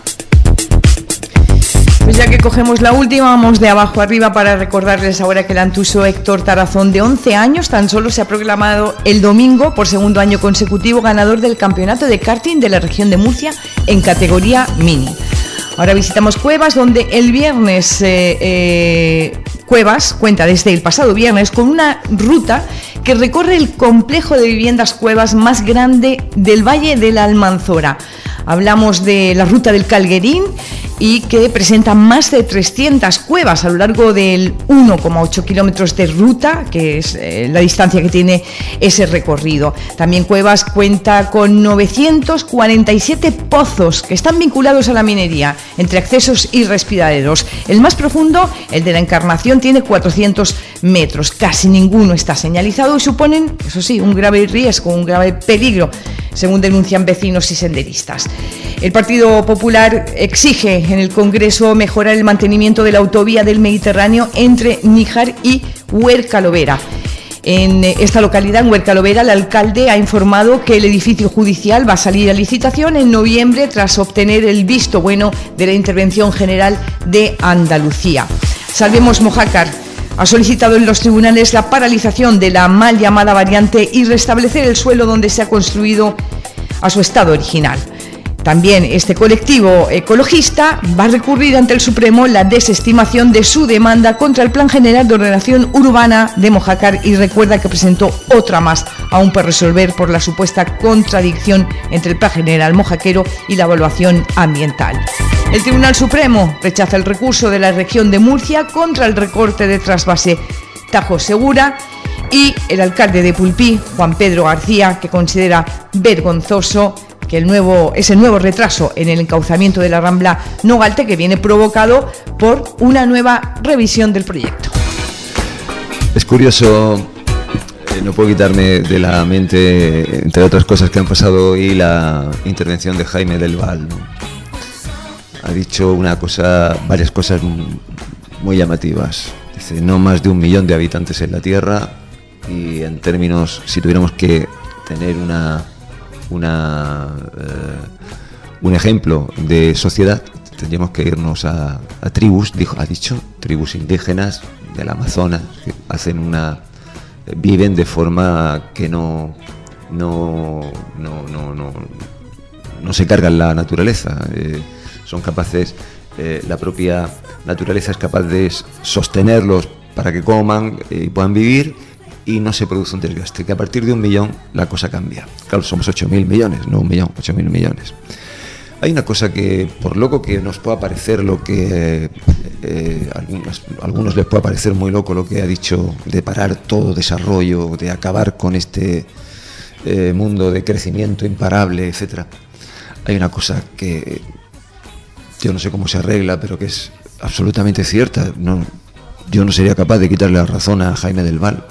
Pues ya que cogemos la última, vamos de abajo arriba para recordarles ahora que el antuso Héctor Tarazón, de 11 años, tan solo se ha proclamado el domingo por segundo año consecutivo ganador del campeonato de karting de la región de Murcia en categoría mini. Ahora visitamos Cuevas, donde el viernes Cuevas cuenta desde el pasado viernes con una ruta que recorre el complejo de viviendas cuevas más grande del Valle de la Almanzora. Hablamos de la ruta del Calguerín y que presenta más de 300 cuevas a lo largo del 1,8 kilómetros de ruta, que es la distancia que tiene ese recorrido. También Cuevas cuenta con 947 pozos que están vinculados a la minería, entre accesos y respiraderos. El más profundo, el de la Encarnación, tiene 400 metros. Casi ninguno está señalizado y suponen, eso sí, un grave riesgo, un grave peligro, según denuncian vecinos y senderistas. El Partido Popular exige en el Congreso mejorar el mantenimiento de la autovía del Mediterráneo entre Níjar y Huercalovera. En esta localidad, en Huercalovera, el alcalde ha informado que el edificio judicial va a salir a licitación en noviembre tras obtener el visto bueno de la Intervención General de Andalucía. Salvemos Mojácar ha solicitado en los tribunales la paralización de la mal llamada variante y restablecer el suelo donde se ha construido a su estado original. También este colectivo ecologista va a recurrir ante el Supremo la desestimación de su demanda contra el Plan General de Ordenación Urbana de Mojácar y recuerda que presentó otra más aún por resolver por la supuesta contradicción entre el Plan General mojaquero y la evaluación ambiental. El Tribunal Supremo rechaza el recurso de la región de Murcia contra el recorte de trasvase Tajo Segura y el alcalde de Pulpí, Juan Pedro García, que considera vergonzoso que ese nuevo retraso en el encauzamiento de la Rambla Nogalte, que viene provocado por una nueva revisión del proyecto. Es curioso, no puedo quitarme de la mente, entre otras cosas que han pasado hoy, la intervención de Jaime del Val, ¿no? Ha dicho varias cosas muy llamativas. Dice, no más de 1 millón de habitantes en la Tierra, y en términos, si tuviéramos que tener un ejemplo de sociedad, tendríamos que irnos a tribus, ha dicho, tribus indígenas del Amazonas, que viven de forma que no se cargan la naturaleza, son capaces, la propia naturaleza es capaz de sostenerlos para que coman y puedan vivir, y no se produce un desgaste, que a partir de 1 millón la cosa cambia. Claro, somos 8.000 millones, no 1 millón, 8.000 millones. Hay una cosa que, por loco que nos pueda parecer, lo que algunos les pueda parecer muy loco lo que ha dicho, de parar todo desarrollo, de acabar con este mundo de crecimiento imparable, etcétera. Hay una cosa que yo no sé cómo se arregla, pero que es absolutamente cierta. Yo no sería capaz de quitarle la razón a Jaime del Val.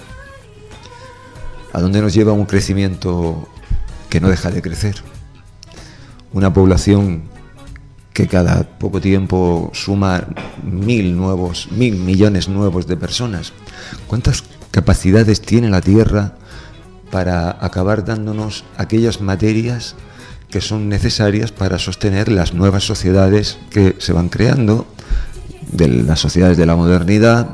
¿A dónde nos lleva un crecimiento que no deja de crecer? Una población que cada poco tiempo suma 1.000 millones nuevos de personas. ¿Cuántas capacidades tiene la Tierra para acabar dándonos aquellas materias que son necesarias para sostener las nuevas sociedades que se van creando, de las sociedades de la modernidad,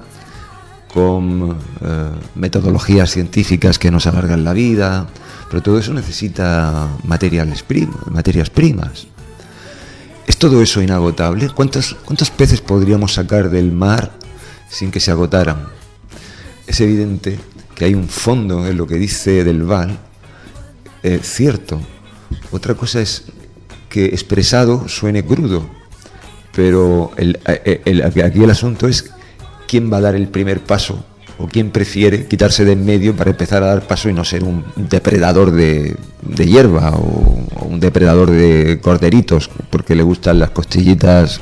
con metodologías científicas que nos alargan la vida? Pero todo eso necesita materias primas. ¿Es todo eso inagotable? ¿Cuántos peces podríamos sacar del mar sin que se agotaran? Es evidente que hay un fondo en lo que dice del Val, cierto. Otra cosa es que expresado suene crudo, pero aquí el asunto es quién va a dar el primer paso, o quién prefiere quitarse de en medio para empezar a dar paso y no ser un depredador de hierba o un depredador de corderitos porque le gustan las costillitas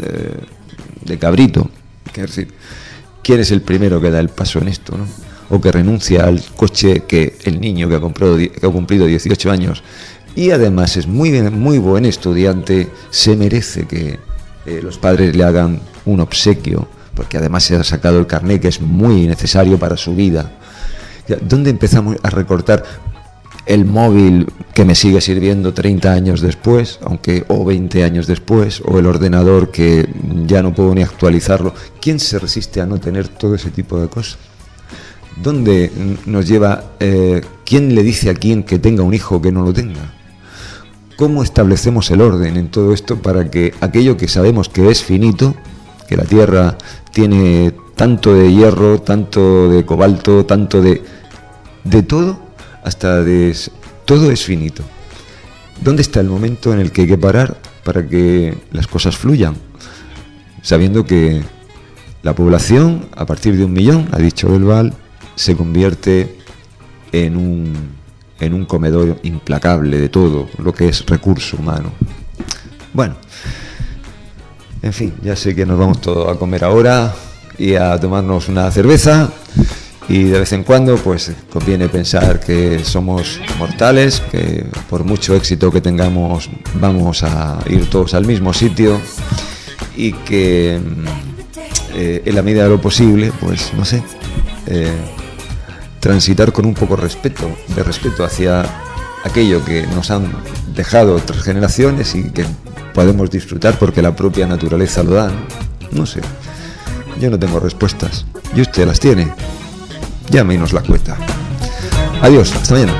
de cabrito. Es decir, ¿quién es el primero que da el paso en esto, no? O que renuncia al coche que el niño que ha cumplido 18 años y además es muy buen estudiante, se merece que los padres le hagan un obsequio, porque además se ha sacado el carné, que es muy necesario para su vida. ¿Dónde empezamos a recortar el móvil que me sigue sirviendo 30 años después, o 20 años después, o el ordenador que ya no puedo ni actualizarlo? ¿Quién se resiste a no tener todo ese tipo de cosas? ¿Dónde nos lleva? ¿Quién le dice a quién que tenga un hijo o que no lo tenga? ¿Cómo establecemos el orden en todo esto para que aquello que sabemos que es finito, que la Tierra tiene tanto de hierro, tanto de cobalto, tanto de... de todo hasta de... Todo es finito. ¿Dónde está el momento en el que hay que parar para que las cosas fluyan? Sabiendo que la población, a partir de 1 millón, ha dicho Belval, se convierte en un comedor implacable de todo lo que es recurso humano. Bueno, en fin, ya sé que nos vamos todos a comer ahora y a tomarnos una cerveza, y de vez en cuando pues conviene pensar que somos mortales, que por mucho éxito que tengamos vamos a ir todos al mismo sitio, y que en la medida de lo posible, pues no sé, transitar con un poco de respeto hacia aquello que nos han dejado otras generaciones y que podemos disfrutar porque la propia naturaleza lo da, ¿no? No sé, yo no tengo respuestas, y usted las tiene, llame y nos la cuenta. Adiós, hasta mañana.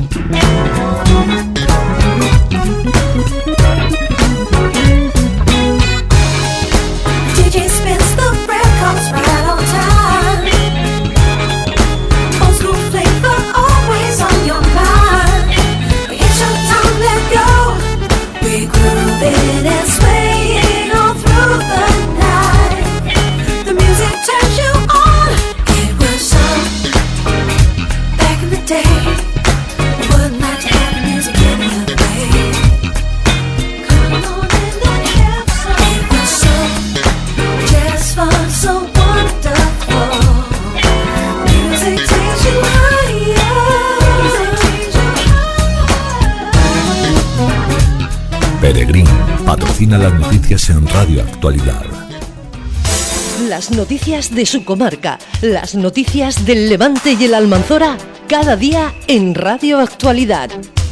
Peregrín patrocina las noticias en Radio Actualidad. Las noticias de su comarca, las noticias del Levante y el Almanzora, cada día en Radio Actualidad.